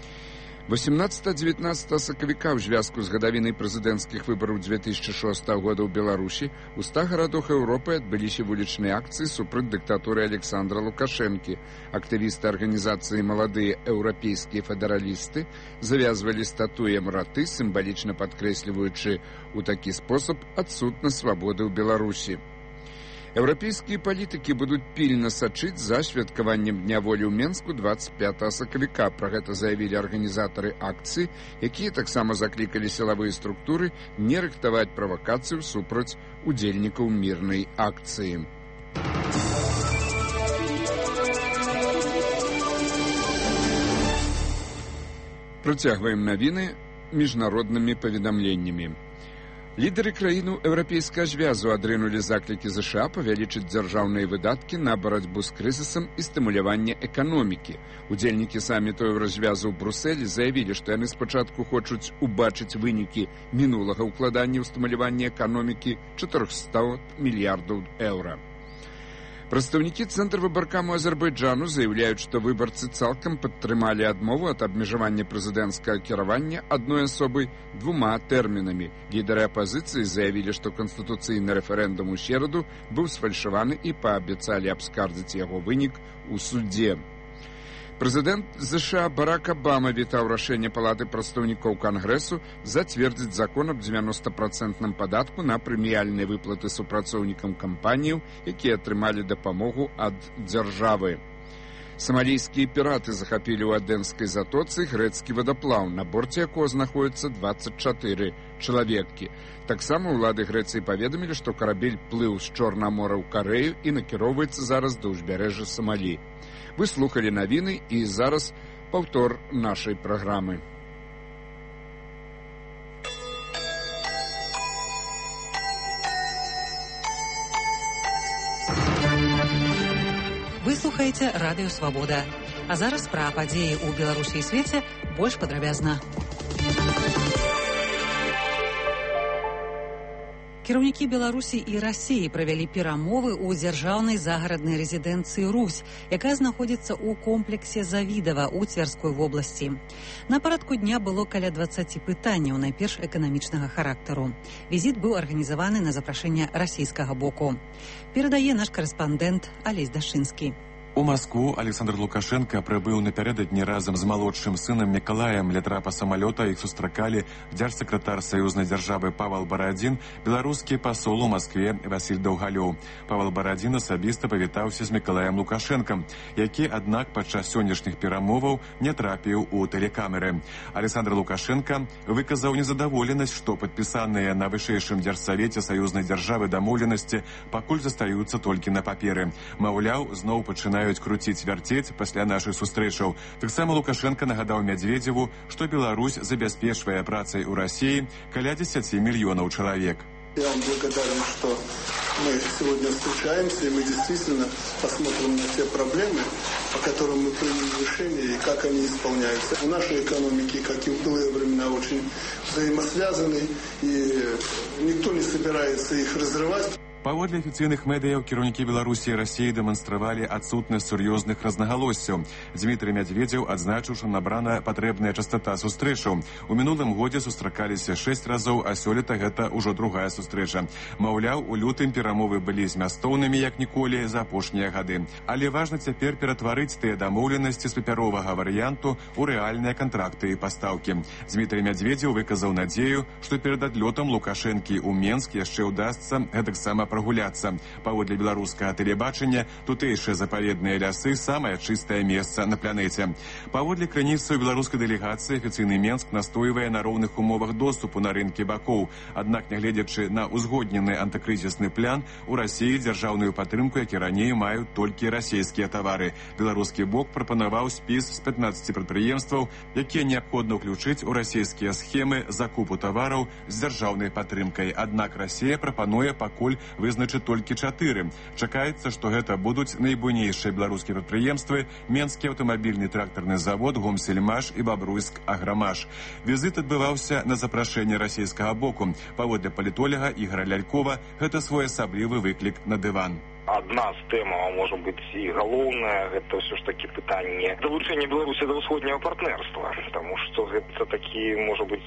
18-19 сакавіка ў звязку з гадавінай прэзідэнцкіх выбараў 2006 года ў Беларусі у 100 гарадах Еўропы адбыліся вулічныя акцыі супраць дыктатуры Александра Лукашэнкі. Актывісты арганізацыі «Маладыя еўрапейскія федэралісты» завязвалі статуям раты, сімвалічна падкрэсліваючы ў такі спосаб адсутнасць свабоды ў Беларусі. Еўрапейскія палітыкі будуць пільна сачыць за святкаваннем Дня волі ў Менску 25 сакавіка. Пра гэта заявілі арганізатары акцыі, якія таксама заклікалі сілавыя структуры не рыхтаваць правакацыю супраць удзельнікаў мірнай акцыі. Працягваем навіны міжнароднымі паведамленнямі. Лідары краіну еўрапейскага звязу адрынулі заклікі ЗША павялічыць дзяржаўныя выдаткі на барацьбу з крызісам і стымуляванне эканомікі. Удзельнікі саміту Еўразвязу ў Брусэлі заявілі, што яны спачатку хочуць убачыць вынікі мінулага ўкладання ў стымуляванне эканомікі 400 мільярдаў еўра. Прадстаўнікі Цэнтра выбаркаму Азербайджану заяўляюць, што выбарцы цалкам падтрымалі адмову ад абмежавання прэзідэнцкага кіравання адной асобай 2 тэрмінамі. Лідары апазіцыі заявілі, што канстытуцыйны рэферэндум у сераду быў сфальшаваны і паабяцалі абскардзіць яго вынік у судзе. Прэзідэнт ЗША Барак Абама вітаў рашэнне Палаты прадстаўнікоў Кангрэсу зацвердзіць закон аб 90% падатку на прэміяльныя выплаты супрацоўнікам кампаніяў, якія атрымалі дапамогу ад дзяржавы. Самалійскія піраты захапілі ў Адэнскай затоцы грэцкі вадаплаў, на борце якога знаходзяцца 24 чалавекі. Таксама ўлады Грэцыі паведамілі, што карабель плыў з Чорнага мора ў Карэю і накіроўваецца зараз да ўзбярэжжа Самалі. Вы слухали навіны і зараз паўтор нашай праграмы. Вы слухаеце радыё Свабода. А зараз пра падзеі ў Беларусі і свеце больш падрабязна. Кіраўнікі Беларусі і Расіі правялі перамовы ў дзяржаўнай загараднай рэзідэнцыі «Русь», якая знаходзіцца ў комплексе Завидово ў Цвярской вобласці. На парадку дня было каля 20 пытанняў, найперш эканамічнага характару. Візіт быў арганізаваны на запрашэнне расійскага боку. Перадае наш карэспандэнт Алесь Дашынскі. У Москву Александр Лукашенко прибыў напярэдадні разам з малодшым сынам Мікалаем. Ля трапа самалёта іх сустракалі дзяржсакратар саюзнай дзяржавы Павел Барадзін, беларускі пасол у Москве Васіль Даўгалёў. Павел Барадзін асабіста павітаўся з Мікалаем Лукашэнкам, які, аднак, падчас сённяшніх перамоваў не трапіў у тэлекамеры. Александр Лукашенко выказаў незадаволенасць, што падпісаныя на вышэйшым дзяржсавеце саюзнай дзяржавы дамоўленасці пакуль застаюцца толькі на паперы. Маўляў, зноў пачынаюць круціць-вярцець пасля нашых сустрэчаў. Таксама Лукашенко нагадаў Медведзеву, што Беларусь забяспечвае працай у Расіі каля 10 мільёнаў чалавек. Я вам благодарен, что мы сегодня встречаемся, и мы действительно посмотрим на те проблемы, по которым мы приняли решения, и как они исполняются. У нашей экономики, как и в былые времена, очень взаимосвязаны, и никто не собирается их разрывать. Паводле афіцыйных медыяў кіраўнікі Беларусі і Расіі дэманстравалі адсутнасць сур'ёзных рознагалоссяў. Дмітрый Медведзеў адзначыў, што набрана патрэбная частота сустрэчаў. У мінулым годзе сустракаліся 6 разоў, а сёлета гэта ўжо другая сустрэча. Маўляў, у лютым перамовы былі змястоўнымі, як ніколі, за апошнія гады. Але важна цяпер ператварыць тыя дамоўленасці з папяровага варыянту ў рэальныя кантракты і пастаўкі. Дмітрый Медведзеў выказаў надзею, што перад адлётам Лукашэнкі ў Менск яшчэ ўдасца гэтаксама прогуляцца. Паводле беларускага тэлебачання, тутэйшыя запаведныя лясы самае чыстае месца на планеце. Паводле крыніцаў беларускай дэлегацыі, афіцыйны Менск настойвае на роўных умовах доступу на рынкі бакоў. Аднак, нягледзячы на узгоднены антыкрызісны план, у Расіі дзяржаўную падтрымку, як і раней, маюць толькі расійскія тавары. Беларускі бок прапанаваў спіс з 15 прадпрыемстваў, якія неабходна ўключыць у расійскія схемы закупу тавараў з дзяржаўнай падтрымкай. Аднак Расія прапануе пакуль вызначыць толькі 4. Чакаецца, што гэта будуць найбуйнейшыя беларускія прадпрыемствы: Менскі аўтамабільны трактарны завод, Гомсельмаш і Бабруйск Аграмаш. Візіт адбываўся на запрашэнне расійскага боку. Паводле палітоляга Ігора Лялькова, гэта своеасаблівы выклік на дыван. Одна з тем, а може бути і головне, це все ж таки питання долучення Білорусі до сходнього партнерства, тому що це такий, може бути,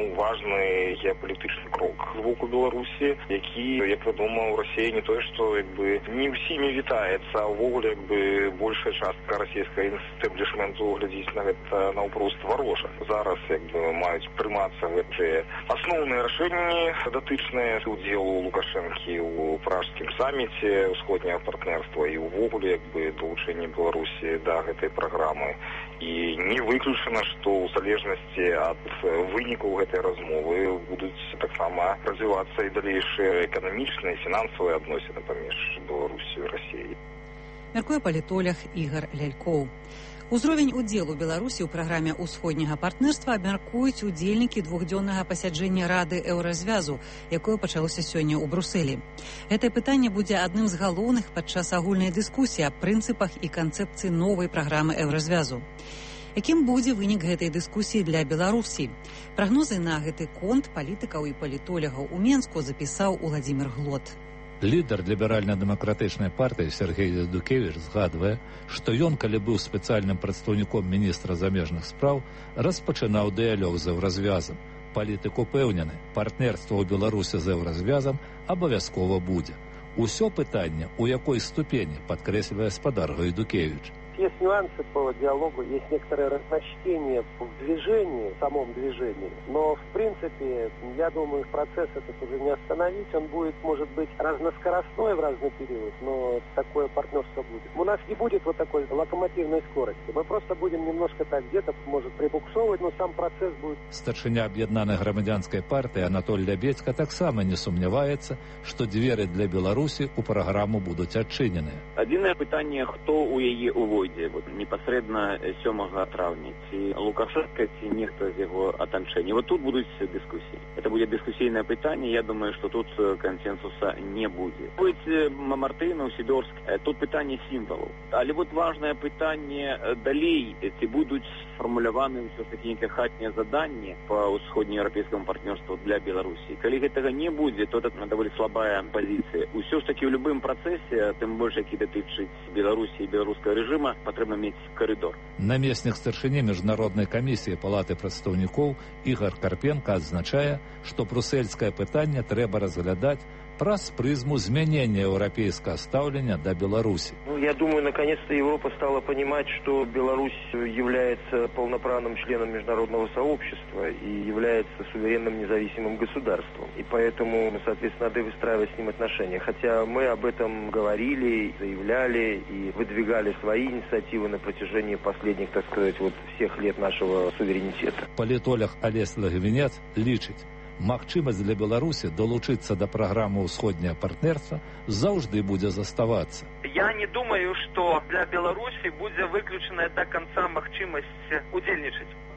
важний геополітичний крок з боку Білорусі, який, як відомо, у Росії не то, що не всіми вітається, а ввогуле більша частка російського істеблішменту глядить на це навпрост вороже. Зараз мають прийматися основні рішення дотичні уділу Лукашенки у Пражському саміті сходнього партнерства і увогуле долучення Білорусі до гэтай праграмы. І не выключана, што ў залежнасці ад вынікаў гэтай размовы будуць таксама развівацца і далейшыя эканамічныя і фінансавыя адносіны паміж Беларусю і Расіяй. Мяркуе палітолог Ігор Лялькоў. Узровень удзелу Беларусі ў праграме ўсходняга партнерства абмяркуюць удзельнікі двухдзённага пасяджэння Рады Еўразвязу, якое пачалося сёння ў Брусэлі. Гэтае пытанне будзе адным з галоўных падчас агульнай дыскусіі аб прынцыпах і канцэпцыі новай праграмы Еўразвязу. Якім будзе вынік гэтай дыскусіі для Беларусі? Прагнозы на гэты конт палітыкаў і палітолягаў у Менску запісаў Уладзімір Глот. Лідар ліберальна-дэмакратычнай партыі Сергей Ядукевіч згадвае, што ён, калі быў спецыяльным прадстаўніком міністра замежных спраў, распачынаў дыялог з Еўразвязам. Палітык упэўнены, партнерства ў Беларусі з Еўразвязам абавязкова будзе. Усё пытанне, у якой ступені, падкрэслівае спадар Гайдукевіч. Есть нюансы по диалогу, есть некоторые разночтения в движении, в самом движении. Но, в принципе, я думаю, процесс этот уже не остановить. Он будет, может быть, разноскоростной в разный период, но такое партнерство будет. У нас не будет вот такой локомотивной скорости. Мы просто будем немножко так где-то, может, прибуксовывать, но сам процесс будет. Старшыня аб'яднанай грамадзянскай партыі Анатоль Лябедзька таксама не сумняваецца, што дзверы для Беларусі ў праграму будуць адчыненыя. Адзінае пытанне, хто ў яе увойдзе непасрэдна 7 траўня, ці Лукашенко, ці нехта з яго атачэння. Вот тут будуць дыскусіі. Это будет дыскусійнае пытанне, я думаю, што тут кансенсуса не будзе. Будь Мартынов, Сідорск, тут пытанне сімвалаў. Але вот важнае пытанне далей, ці будуць сфармуляваны ўсё ж такі нейкае хатняе заданне па ўсходнееўрапейскаму партнерству для Беларусі. Калі гэтага не будзе, то это даволі слабая пазіцыя. Усё ж такі ў любым працэсе, тым больш які датычыць Беларусі і беларускага рэжыма, патрэбна мець коридор. Намеснік старшыні міжнароднай камісіі Палаты прадстаўнікоў Ігор Карпенка адзначае, што брусельскае пытанне трэба разглядаць праз призму змянения европейского ставления до Беларуси. Я думаю, наконец-то Европа стала понимать, что Беларусь является полноправным членом международного сообщества и является суверенным независимым государством. И поэтому, соответственно, надо выстраивать с ним отношения. Хотя мы об этом говорили, заявляли и выдвигали свои инициативы на протяжении последних, так сказать, вот всех лет нашего суверенитета. Палітолог Олесь Лагвінец лічыць, магчымасць для Беларусі долучыцца да праграмы ўсходняе партнерства заўжды будзе заставацца. Я не думаю, што для Беларусі будзе выключаная до конца магчымасць удзельнічаць.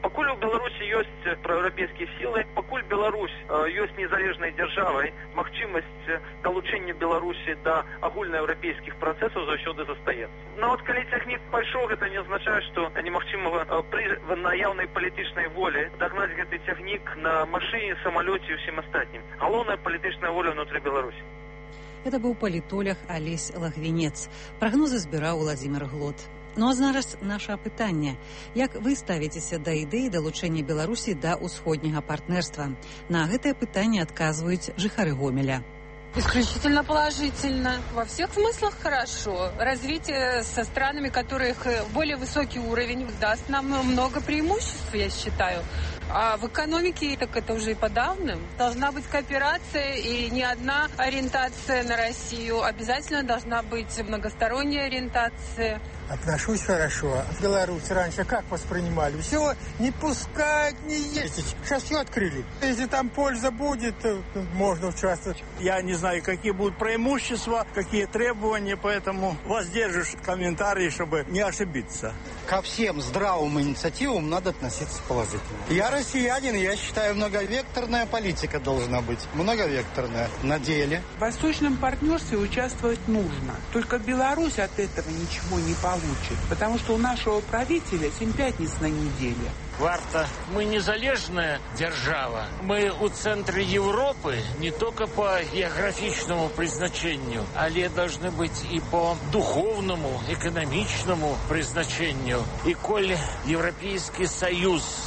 Пакуль у Беларусі ёсць праеўрапейскія сілы, пакуль Беларусь ёсць незалежнай дзяржавай, магчымасць далучэння Беларусі да агульнаеўрапейскіх працэсаў заўсёды застаецца. Нават калі цягнік пайшоў, гэта не азначае, што немагчыма пры наяўнай палітычнай волі дагнаць гэты цягнік на машыне, самалёце і ўсім астатнім. Галоўная палітычная воля ўнутры Беларусі. Это быў палітолог Алесь Лагвінец. Прагнозы збіраў Владзімір Глот. Ну а зараз наше апытанне. Як вы ставіцеся да ідэі далучэння Беларусі да ўсходняга партнерства? На гэтае пытанне адказваюць жыхары Гомеля. Исключительно положительно. Во всех смыслах хорошо. Развитие со странами, которых более высокий уровень, даст нам много преимуществ, я считаю. А в экономике, так это уже и подавно. Должна быть кооперация и не одна ориентация на Россию. Обязательно должна быть многосторонняя ориентация. Отношусь хорошо. В Беларусь раньше как воспринимали? Все, не пускать, не ездить. Сейчас все открыли. Если там польза будет, можно участвовать. Я не знаю, какие будут преимущества, какие требования, поэтому воздержусь комментарии, чтобы не ошибиться. Ко всем здравым инициативам надо относиться положительно. Я россиянин, я считаю, многовекторная политика должна быть. Многовекторная на деле. В восточном партнерстве участвовать нужно. Только Беларусь от этого ничего не получит. Потому что у нашего правителя 7 пятниц на неделе. Варта, мы незалежная держава. Мы у центра Европы не только по географичному призначению, але должны быть и по духовному, экономичному призначению. И коль Европейский Союз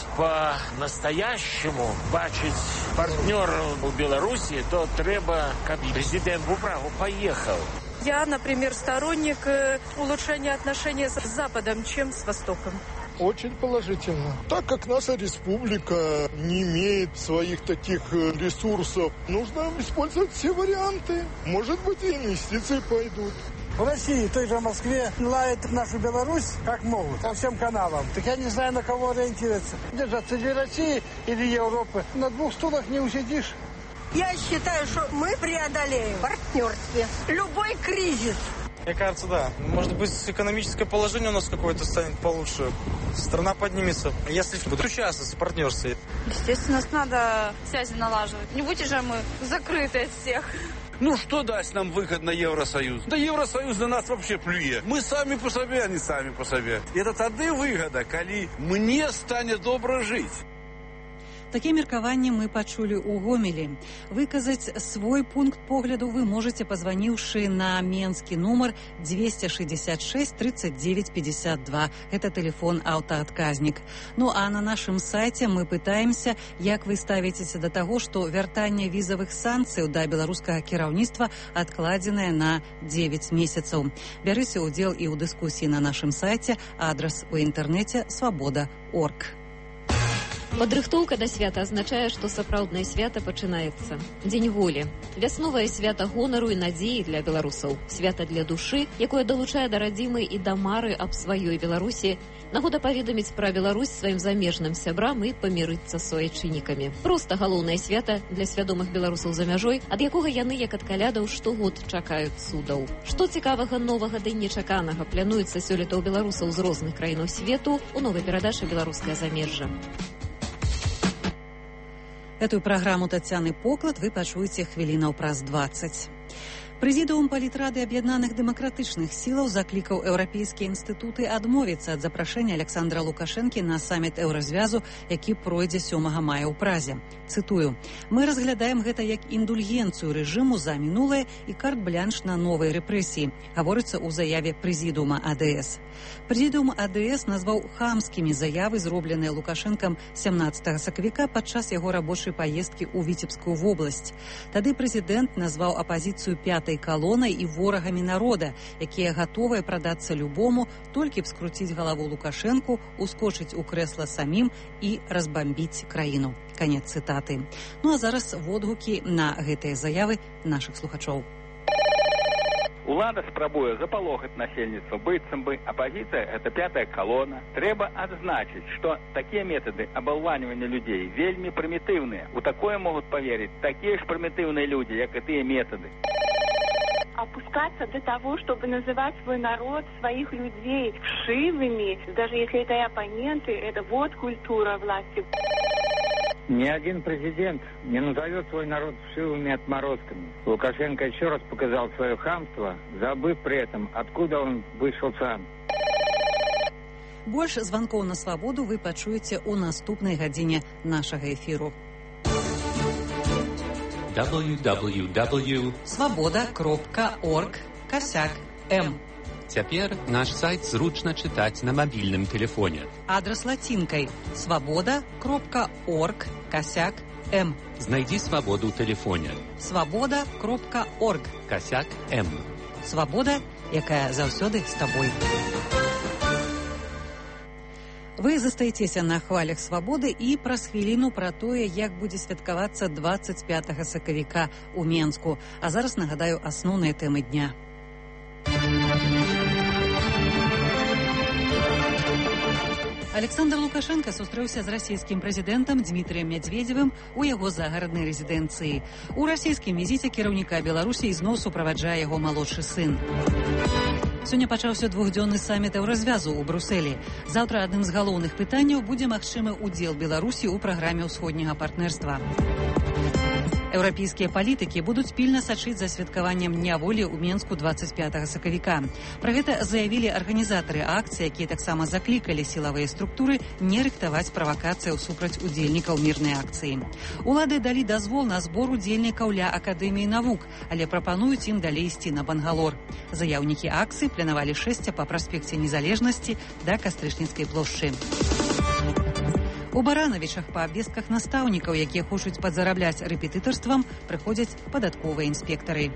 по-настоящему бачить партнеров у Беларуси, то треба, как президент в Прагу поехал. Я, например, сторонник улучшения отношений с Западом, чем с Востоком. Очень положительно. Так как наша республика не имеет своих таких ресурсов, нужно использовать все варианты. Может быть, и инвестиции пойдут. В России, той же Москве, лает нашу Беларусь как могут, по всем каналам. Так я не знаю, на кого ориентироваться. Держаться или России, или Европы. На двух стулах не усидишь. Я считаю, что мы преодолеем в партнерстве любой кризис. Мне кажется, да. Может быть, экономическое положение у нас какое-то станет получше. Страна поднимется, если будут участвовать в партнерстве. Естественно, надо связи налаживать. Не будете же мы закрыты от всех. Ну, что даст нам выход на Евросоюз? Да Евросоюз на нас вообще плюе. Мы сами по себе, а не сами по себе. Это тады выгода, коли мне станет добро жить. Такія меркаванні мы пачулі ў Гомелі. Выказаць свой пункт погляду вы можете, пазваніўшы на менскі нумар 266 39 52. Это телефон аўтаадказнік. Ну а на нашым сайце мы пытаемся, як вы ставіцеся да таго, што вяртанне візавых санкцыяў да беларускага кіраўніцтва адкладзенае на 9 месяцаў. Бярыце ўдзел і ў дыскусіі на нашым сайце, адрас у інтэрнэце свабода.орг. Падрыхтоўка да свята азначае, што сапраўднае свята пачынаецца. Дзень волі. Вясновае свята гонару і надзеі для беларусаў. Свята для душы, якое далучае да радзімы і да мары аб сваёй Беларусі, нагода паведаміць пра Беларусь сваім замежным сябрам і памірыцца з суайчыннікамі. Проста галоўнае свята для свядомых беларусаў за мяжой, ад якога яны, як ад калядаў, штогод чакаюць цудаў. Што цікавага, новага ды нечаканага плануецца сёлета ў беларусаў з розных краінаў свету у новай перадачы «Беларускае замежжа». Эту программу Татьяны Поклад вы пачуеце хвілінаў праз 20. Прэзідыум палітрады аб'яднаных дэмакратычных сілаў заклікаў еўрапейскія інстытуты адмовіцца ад запрашэння Александра Лукашэнкі на саміт еўразвязу, які пройдзе 7 мая ў Празе. Цытую: «Мы разглядаем гэта як індульгенцыю рэжыму за мінулае і карт-блянш на новыя рэпрэсіі», гаворыцца ў заяве прэзідыума АДС. Прэзідыум АДС назваў хамскімі заявы, зробленыя Лукашэнкам 17 сакавіка падчас яго рабочай паездкі ў Віцебскую вобласць. Тады прэзідэнт назваў апазіцыю пятай калонай і ворагамі народа, якія гатовыя прадацца любому, толькі б скруціць галаву Лукашэнку, ускочыць у крэсла самім і разбамбіць краіну. Канец цытаты. Ну а зараз водгукі на гэтыя заявы нашых слухачоў. Улада спрабуе запалохаць насельніцтва, быццам бы апазіцыя – гэта пятая калона. Трэба адзначыць, што такія метады абалванівання людзей вельмі прымітыўныя. У такое могуць паверыць такія ж прымітыўныя людзі, як і тыя метады. опускаться до того, чтобы называть свой народ, своих людей вшивыми, даже если это и оппоненты, это вот культура власти. Ни один президент не назовет свой народ вшивыми отморозками. Лукашенко еще раз показал свое хамство, забыв при этом, откуда он вышел сам. Больш званкоў на свабоду вы пачуеце ў наступнай гадзіне нашага эфіру. www.svoboda.org/m. Цяпер наш сайт зручна чытаць на мабільным тэлефоне. Адрас лацінкай svoboda.org/m. Знайдзі свабоду ў тэлефоне. svoboda.org/m. Свабода, якая заўсёды з табой. Вы застаецеся на хвалях свабоды і праз хвіліну пра тое, як будзе святкавацца 25 сакавіка ў Менску. А зараз нагадаю асноўныя тэмы дня. Александр Лукашенко сустрэўся з расійскім прэзідэнтам Дмітрыем Мядзведзевым у яго загараднай рэзідэнцыі. У расійскім візіце кіраўніка Беларусі ізноў суправаджае яго малодшы сын. Сёння пачаўся двухдзённы саміт еўразвязу ў Брусэлі. Заўтра адным з галоўных пытанняў будзе магчымы ўдзел Беларусі ў праграме ўсходняга партнерства. Еўрапейскія палітыкі будуць пільна сачыць за святкаваннем Дня волі ў Менску 25 сакавіка. Пра гэта заявілі арганізатары акцыі, якія таксама заклікалі сілавыя структуры не рыхтаваць правакацыяў супраць удзельнікаў мірнай акцыі. Улады далі дазвол на збор удзельнікаў ля Акадэміі навук, але прапануюць ім далей ісці на Бангалор. Заяўнікі акцыі планавалі шэсце па праспекце Незалежнасці да Кастрычніцкай плошчы. У Баранавічах па абвестках настаўнікаў, якія хочуць падзарабляць рэпетытарствам, прыходзяць падатковыя інспектары.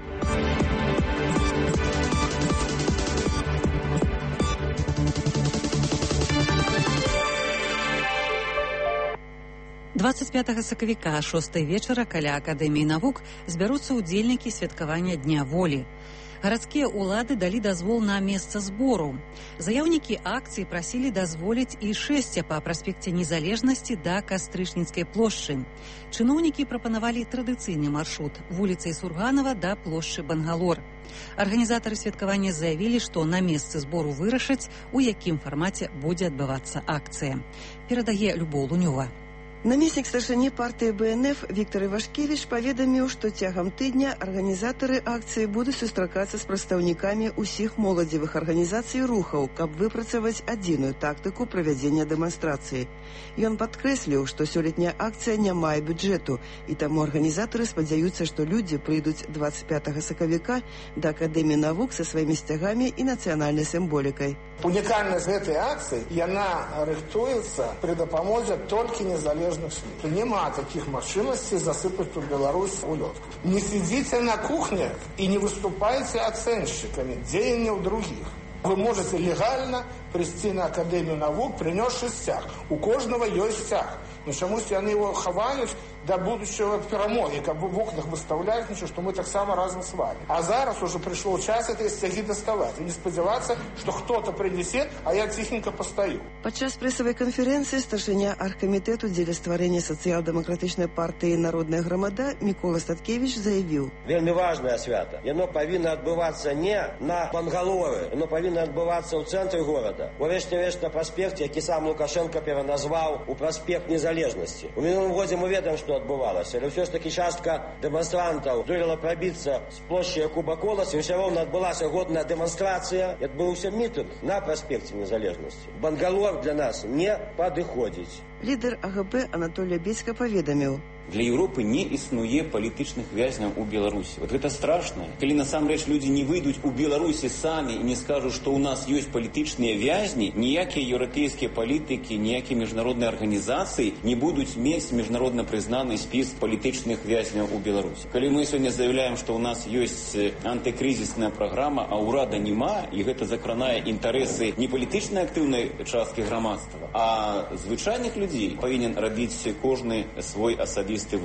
«25 сакавіка, 6 вечара, каля Акадэміі навук збяруцца ўдзельнікі святкавання Дня волі. Гарадскія ўлады далі дазвол на месца збору. Заяўнікі акцыі прасілі дазволіць і шэсце па праспекце Незалежнасці да Кастрычніцкай плошчы. Чыноўнікі прапанавалі традыцыйны маршрут вуліцай Сурганава да плошчы Бангалор. Арганізатары святкавання заявілі, што на месцы збору вырашаць, у якім фармаце будзе адбывацца акцыя. Перадае Любоў Лунёва. Намеснік старшыні партыі БНФ Віктор Івашкевіч паведаміў, што цягам тыдня арганізатары акцыі будуць сустракацца з прадстаўнікамі ўсіх моладзевых арганізацый і рухаў, каб выпрацаваць адзіную тактыку правядзення дэманстрацыі. Ён падкрэсліў, што сёлетняя акцыя не мае бюджэту, і таму арганізатары спадзяюцца, што людзі прыйдуць 25 сакавіка да Акадэміі навук са сваімі сцягамі і нацыянальнай сімволікай. Унікальнасць гэтай акцыі, яна рыхтуецца пры дапамозе толькі незалежных СМІ. Няма таких магчымасцей засыпаць у Беларусь улётку. Не сидзіце на кухне і не выступайце ацэншчыкамі дзеянняў других. Вы можете легально прийти на Академию наук, принесший стяг. У кожного есть стяг. Но чомусь они его ховают до будущего перемоги, как бы в окнах выставляют, что мы так само разом с вами. А зараз уже пришел час этой стяги доставать. И не сподеваться, что кто-то принесет, а я тихенько постою. Падчас прэсавай канферэнцыі старшыня аргкамітэту дзеля стварэння сацыял-дэмакратычнай партыі «Народная грамада» Мікола Статкевіч заявіў. Вельмі важнае свята. Яно павінна адбывацца не на Бангалоры, яно павінна адбывацца ў цэнтры горада. Урэшце рэшт на праспекце, які сам Лукашенко пераназваў у праспект Незалежнасці. У мінулым годзе мы ведаем, што адбывалася, але ўсё ж такі частка дэманстрантаў здолела прабіцца з плошчы Якуба Коласа, і ўсё роўна адбылася годная дэманстрацыя, і адбыўся мітынг на праспекце Незалежнасці. Бангалор для нас не падыходзіць. Лідар АГП Анатолій Бецька паведаміў. Для Европы не існуе палітычных вязняў у Беларусі. Вот гэта страшна. Калі насамрэч людзі не выйдуць у Беларусі самі і не скажуць, што ў нас ёсць палітычныя вязні, ніякія еўрапейскія палітыкі, ніякія міжнародныя арганізацыі не будуць мець міжнародна прызнаны спіс палітычных вязняў у Беларусі. Калі мы сёння заявляем, што ў нас ёсць антыкрызісная праграма, а ўрада няма, і гэта закранае інтарэсы не палітычнай актыўнай часткі грамадства, а звычайных людзей, павінен рабіць кожны свой асабісты выбор.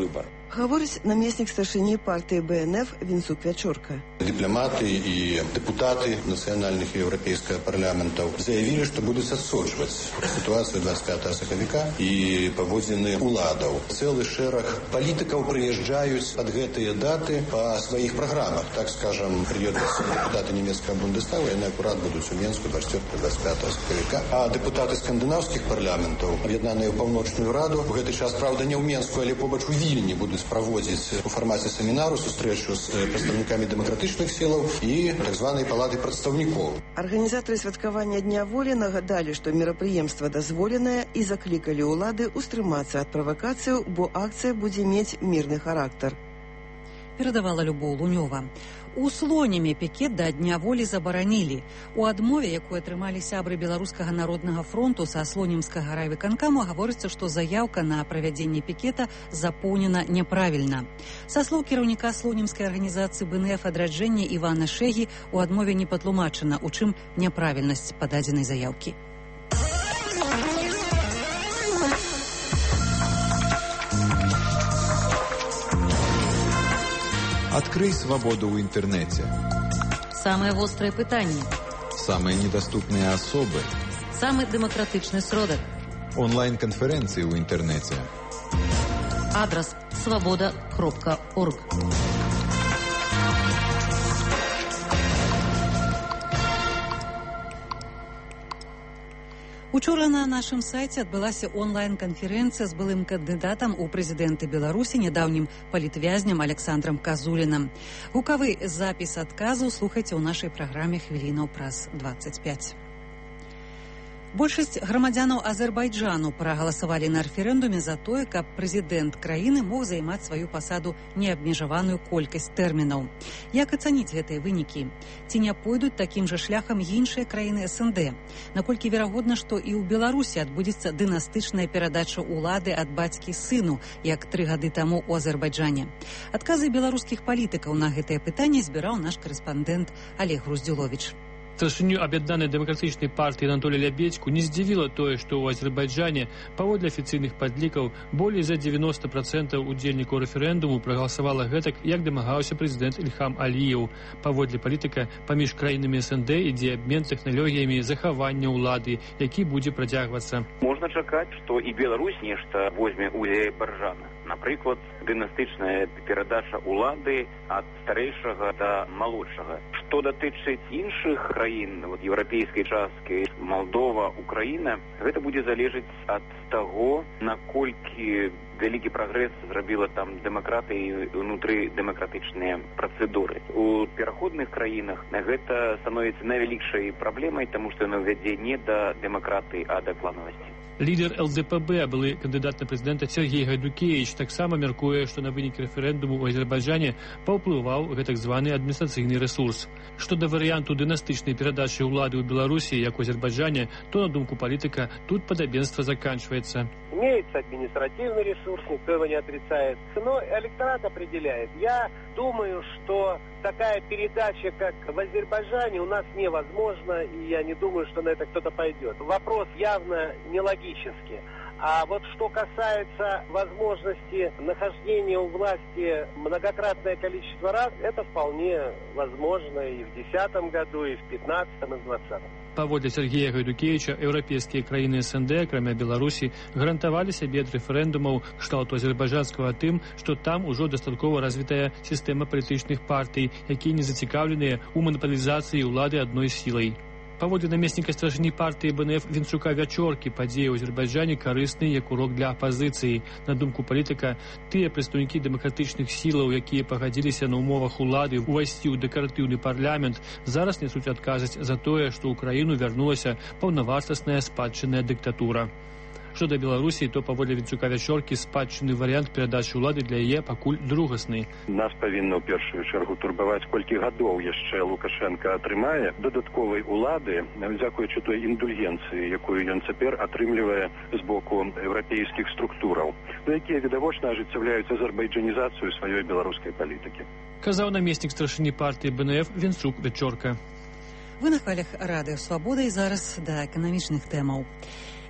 Гаворыць намеснік старшыні партыі БНФ Вінцук Вячорка. Дыпламаты і дэпутаты нацыянальных і еўрапейскага парламентаў заявілі, што будуць адсочваць сітуацыю 25 сакавіка і паводзіны ўладаў. Цэлы шэраг палітыкаў прыязджаюць ад гэтыя даты па сваіх праграмах. Так скажам, прыедуць дэпутаты нямецкага Бундестага, яны акурат будуць у Менску 24-25 сакавіка. А дэпутаты скандынаўскіх парламентаў, аб'яднаныя ў паўночную раду, у гэты час, праўда, не ў Менску, але побач у Вільні будуць праводзіць у фармаце семінару сустрэчу з прадстаўнікамі дэмакратычных сілаў і так званай палаты прадстаўнікоў. Арганізатары святкавання Дня волі нагадалі, што мерапрыемства дазволенае і заклікалі ўлады ўстрымацца ад правакацыяў, бо акцыя будзе мець мірны характар. Перадавала Любоў Лунёва. У Слоніме пікет да Дня волі забаранілі. У адмове, якую атрымалі сябры Беларускага народнага фронту са слонімскага райвыканкаму, гаворыцца, што заяўка на правядзенне пікета запоўнена няправільна. Са слоў кіраўніка слонімскай арганізацыі БНФ «Адраджэнне» Івана Шэгі, у адмове не патлумачана, у чым няправільнасць пададзенай заяўкі. Открой свободу в интернете. Самые острые пытания. Самые недоступные особы. Самый демократичный сродок. Онлайн-конференции в интернете. Адрес svoboda.org. Учора на нашым сайце адбылася онлайн-канферэнцыя з былым кандыдатам у прэзідэнты Беларусі, нядаўнім палітвязням Александрам Казулінам. Гукавы запіс адказу слухайце ў нашай праграме хвілінаў праз 25. Большасць грамадзянаў Азербайджану прагаласавалі на рэферэндуме за тое, каб прэзідэнт краіны мог займаць сваю пасаду неабмежаваную колькасць тэрмінаў. Як ацаніць гэтыя вынікі? Ці не пойдуць такім жа шляхам іншыя краіны СНД? Наколькі верагодна, што і ў Беларусі адбудзецца дынастычная перадача ўлады ад бацькі сыну, як 3 гады таму ў Азербайджане? Адказы беларускіх палітыкаў на гэтае пытанне збіраў наш карэспандэнт Олег Груздзюловіч. Старшыню аб'яднанай дэмакратычнай партыі Анатолія Лябедзьку не здзівіла тое, што ў Азербайджане, паводле афіцыйных падлікаў, болей за 90% удзельнікаў рэферэндуму прагаласавала гэтак, як дамагаўся прэзідэнт Ільхам Аліеў. Паводле палітыка, паміж краінамі СНД ідзе абмен тэхналогіямі захавання ўлады, які будзе працягвацца. Можна чакаць, што і Беларусь нешта возьме ў Азербайджана. Напрыклад, дынастычная перадача ўлады ад старэйшага да малодшага. Што датычыць іншых краін, еўрапейскай часткі, Малдова, Украіна, гэта будзе залежыць ад таго, наколькі вялікі прагрэс зрабіла там дэмакраты і ўнутры дэмакратычныя працэдуры. У пераходных краінах гэта становіцца найвялікшай праблемай, таму што яно вядзе не да дэмакраты, а да кланавасці. Лідер ЛДПБ, былы кандыдат на прэзідэнта Сергей Гайдукевич, таксама мяркуе, што на вынікі рэферэндуму ў Азербайджане паўплываў гэтак званы адміністрацыйны рэсурс. Што да варыянту дынастычнай перадачы ўлады ў Беларусі, як у Азербайджане, то, на думку палітыка, тут падабенства заканчивается. Имеется административный ресурс, никто его не отрицает, но электорат определяет. Я думаю, что такая передача, как в Азербайджане, у нас невозможна, и я не думаю, что на это кто-то пойдет. Вопрос явно нелогический. А вот что касается возможности нахождения у власти многократное количество раз, это вполне возможно и в 2010 году, и в 2015, и в 2020. Паводле Сергея Гайдукевича, еўрапейскія краіны СНД, акрамя Беларусі, гарантавалі сябе ад рэферэндумаў кшталту азербайджанскага тым, што там ужо дастаткова развітая сістэма палітычных партый, якія не зацікаўленыя ў манапалізацыі ўлады адной сілай. Паводле намесніка старшыні партыі БНФ Вінцука Вячоркі, падзеі ў Азербайджане карысны як урок для апазіцыі. На думку палітыка, тыя прадстаўнікі дэмакратычных сілаў, якія пагадзіліся на ўмовах улады ўвайсці ў дэкаратыўны парламент, зараз несуць адказаць за тое, што ў краіну вярнулася паўнавартасная спадчынная дыктатура. Што да Беларусі, то паводле Вінцука Вячоркі спадчынны варыянт перадачы ўлады для яе пакуль другасны. Нас павінна ў першую чаргу турбаваць, колькі гадоў яшчэ Лукашенка атрымае дадатковай улады, дзякуючы той індульгенцыі, якую ён цяпер атрымлівае з боку еўрапейскіх структураў, якія відавочна ажыццяўляюць азербайджанізацыю сваёй беларускай палітыкі. Казаў намеснік старшыні партыі БНФ Вінцук Вячорка. Вы на хвалях радыё «Свабода» і зараз да эканамічных тэмаў.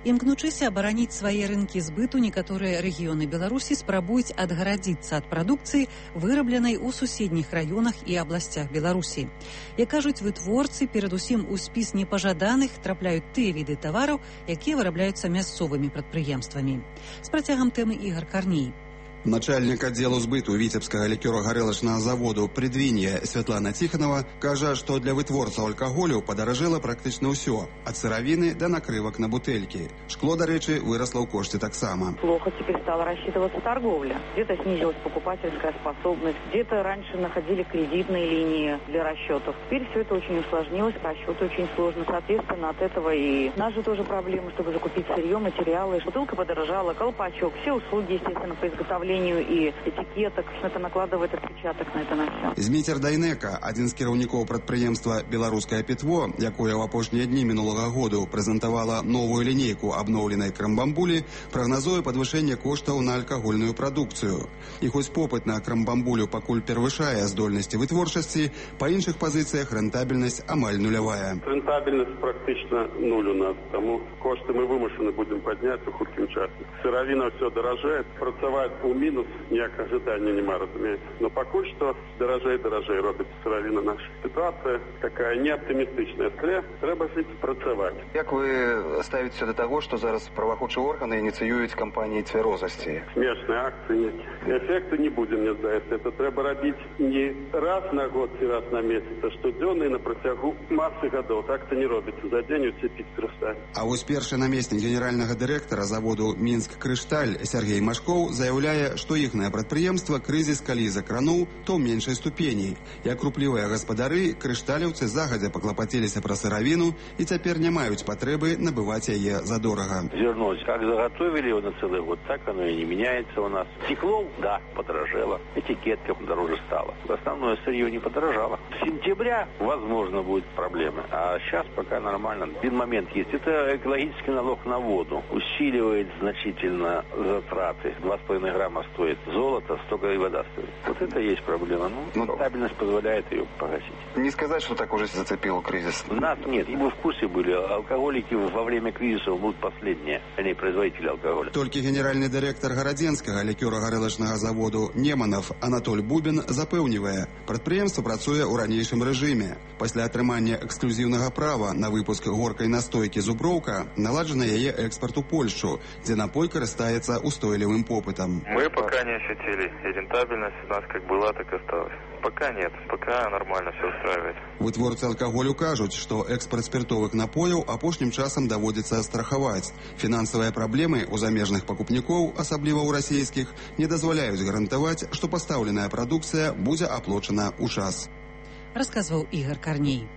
Імкнучыся абараніць свае рынкі збыту, некаторыя рэгіёны Беларусі спрабуюць адгарадзіцца ад прадукцыі, вырабленай у суседніх раёнах і абласцях Беларусі. Як кажуць вытворцы, перадусім у спіс непажаданых трапляюць тыя віды тавараў, якія вырабляюцца мясцовымі прадпрыемствамі. З працягам тэмы Ігор Карней. Начальник отдела збыту Витебского ликеро-горелочного заводу «Предвинье» Светлана Тихонова кажа, что для вытворцаў алкоголю подорожало практично ўсё, от сыровины до накрывок на бутыльки. Шкло, до речи, выросло в коште так само. Плохо теперь стала рассчитываться торговля. Где-то снизилась покупательская способность, где-то раньше находили кредитные линии для расчетов. Теперь все это очень усложнилось, расчеты очень сложно. Соответственно, от этого и нас же тоже проблема, чтобы закупить сырье, материалы. Бутылка подорожала, колпачок, все услуги, естественно, по изготовлению и этикеток, это накладывает отпечаток на это на все. Зміцер Дайнека, один з кіраўнікоў прадпрыемства «Беларускае пітво», якое ў апошнія дні мінулага году прэзентавала новую лінейку абноўленай крамбамбулі, прагназуе падвышэнне коштаў на алкагольную прадукцыю. І хоць попыт на крамбамбулю пакуль перавышае здольнасці вытворчасці, па іншых пазіцыях рэнтабельнасць амаль нулявая. Рэнтабельнасць практычна нуль у нас, таму кошты мы вымушаны будем падняць у хуткім часе. Сыравіна все даражэе, працаваць у минус ніякага жадання няма, разумеется. Но пакуль што даражэй робіць сыравіна наша. Ситуация такая неоптимистичная. Трэба жыць, працаваць. Як вы ставіце до того, что зараз праваахоўчыя органы ініцыююць кампаніі цвярозасці? Смешныя акцыі. Эффекту не будзе, мне здаецца. Это трэба рабіць не раз на год ці раз на месяц, а штодзённа і на працягу масы гадоў. Так-то не робіцца. За дзень усе піць крышталь. А вось першы намеснік генеральнага дырэктара заводу «Мінск-Крышталь» Сергей Машкоў заяўляе, што іхнае прадпрыемства крызіс калі закрануў, то ў меншай ступені. Як руплівыя гаспадары, крышталеўцы загадзя паклапаціліся пра сыравіну і цяпер не маюць патрэбы набываць яе задорага. Зерно, как заготовили его на целый год, так оно и не меняется у нас. Стекло, да, подорожало. Этикетка дороже стала. Основное сырье не подорожало. С сентября, возможно, будет проблемы. А сейчас пока нормально. Один момент есть. Это экологический налог на воду. Усиливает значительно затраты. 2,5 грамма стоит золото, столько и вода стоит. Вот это и есть проблема. Ну, стабильность позволяет ее погасить. Не сказать, что так уже зацепил кризис. Нас нет. И вы в курсе были. Алкоголики во время кризиса будут последние. Они производители алкоголя. Толькі генеральны дырэктар гарадзенскага лікёра-гарэлачнага заводу «Неманов» Анатоль Бубін запэўнівае, прадпрыемства працуе ў ранейшым рэжыме. Пасля атрымання эксклюзіўнага права на выпуск горкай настойкі «Зуброўка» наладжана яе экспарт у Польшу, дзе напой карыстаецца устойлівым попытам. Мы пока не ощутили. И рентабельность у нас как была, так и осталась. Пока нет. Пока нормально все устраивает. Вытворцы алкоголю кажуць, што экспарт спиртовых напояў апошнім часам даводзіцца страхаваць. Фінансавыя праблемы у замежных пакупнікоў, асабліва ў расійскіх, не дазваляюць гарантаваць, што пастаўленая прадукцыя будзе аплочана ў час. Расказваў Ігор Карней.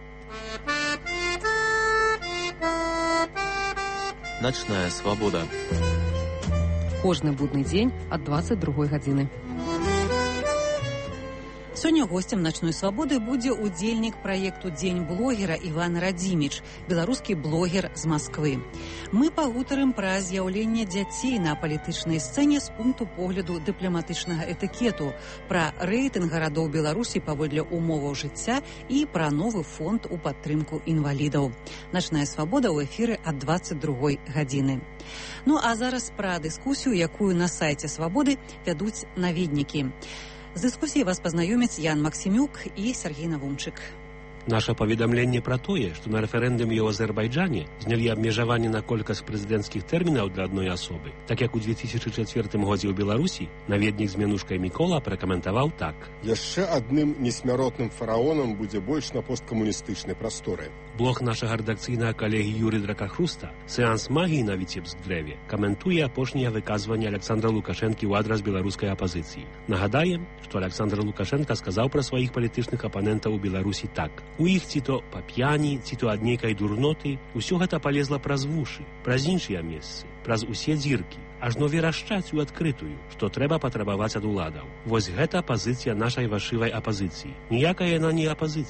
Ночная свобода. Кожны будны дзень ад 22 гадзіны. Сёння гостем «Ночной свободы» будзе удзельнік праекту «Дзень блогера» Іван Радзіміч, беларускі блогер з Масквы. Мы пагутарым пра з'яўленне дзяцей на палітычнай сцэне з пункту погляду дыпламатычнага этыкету, пра рэйтынг гарадоў Беларусі паводле умоваў жыцця і пра новы фонд у падтрымку інвалідаў. «Ночная свобода» ў эфіры ад 22 гадзіны. Ну а зараз пра дыскусію, якую на сайце «Свабоды» вядуць наведнікі. З дыскусіяй вас пазнаёмяць Ян Максімюк і Сергей Навумчык. Наша паведамленне пра тое, што на рэферэндуме ў Азербайджане знялі абмежаванне на колькасць прэзідэнцкіх тэрмінаў для адной асобы. Так як у 2004 годзе ў Беларусі, наведнік з Менушкай Мікола пракаментаваў так. Яшчэ адным несмяротным фараонам будзе больш на посткамуністычнай прасторы. Блог нашага рэдакцыйнага калегі Юры Дракахруста «Сеанс магіі на Віцебск-дрэве» каментуе апошнія выказванні Александра Лукашэнкі ў адрас беларускай апазіцыі. Нагадаем, што Александр Лукашенко сказаў пра сваіх палітычных апанентаў у Беларусі так. У іх ці то па п'яні, ці то ад нейкай дурноты ўсё гэта палезла праз вушы, праз іншыя месцы, праз усе дзіркі, ажно верашчаць у адкрытую, што трэба патрабаваць ад уладаў. Вось гэта пазіцыя нашай вашывай апазіцыі. Ніякая яна не апазіцыя.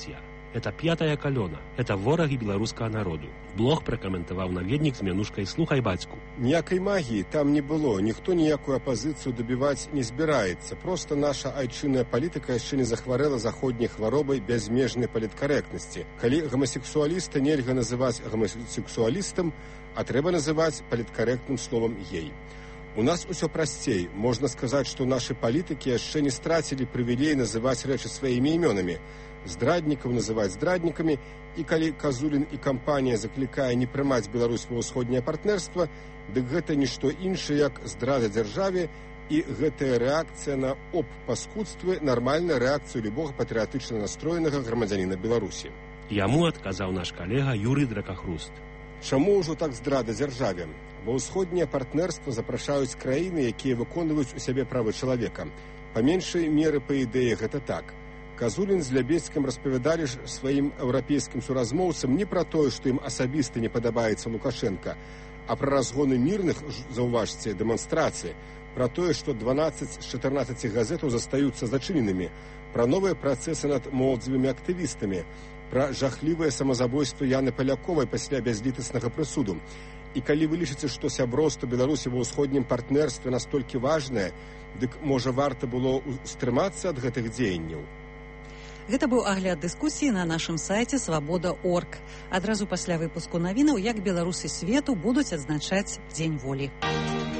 Это п'ятая калёна. Это вораги беларускага народу. Блог пракаментаваў наведнік з мянушкай «Слухай бацьку». Ніякай магіі там не было. Ніхто ніякую апазіцыю дабіваць не збіраецца. Просто наша айчынная палітыка яшчэ не захварэла заходняй хваробай бязмежнай паліткарэктнасці. Калі гомасексуаліста нельга называць гомасексуалістам, а трэба называць паліткарэктным словам «гей». У нас усё прасцей. Можна сказаць, што нашы палітыкі яшчэ не страцілі прывілей называць рэчы сваімі імёнамі. Здраднікаў называць здраднікамі, і калі Казулін і кампанія заклікае не прымаць Беларусь ва ўсходняе партнерства, дык гэта нішто іншае, як здрада дзяржаве, і гэтая рэакцыя на паскудствы нармальная рэакцыя любога патрыятычна настроенага грамадзяніна Беларусі. Яму адказаў наш калега Юрый Дракахруст. Чаму ўжо так здрада дзяржаве? Ва ўсходняе партнерства запрашаюць краіны, якія выконваюць у сябе правы чалавека. Па меншай меры, па ідэі, гэта так. Казулін з Лябецкім распавядалі ж сваім еўрапейскім суразмоўцам не пра тое, што ім асабіста не падабаецца Лукашенка, а пра разгоны мірных, заўважце, дэманстрацый, пра тое, што 12 з 14 газетаў застаюцца зачыненымі, пра новыя працэсы над моладзевымі актывістамі, пра жахлівае самазабойства Яны Паляковай пасля бязлітаснага прысуду. І калі вы лічыце, што сяброўства Беларусі ва ўсходнім партнерстве настолькі важнае, дык, можа, варта было стрымацца ад гэтых дзеянняў? Гэта быў агляд дыскусіі на нашым сайце «Свабода.орг». Адразу пасля выпуску навінаў, як беларусы свету будуць адзначаць Дзень волі.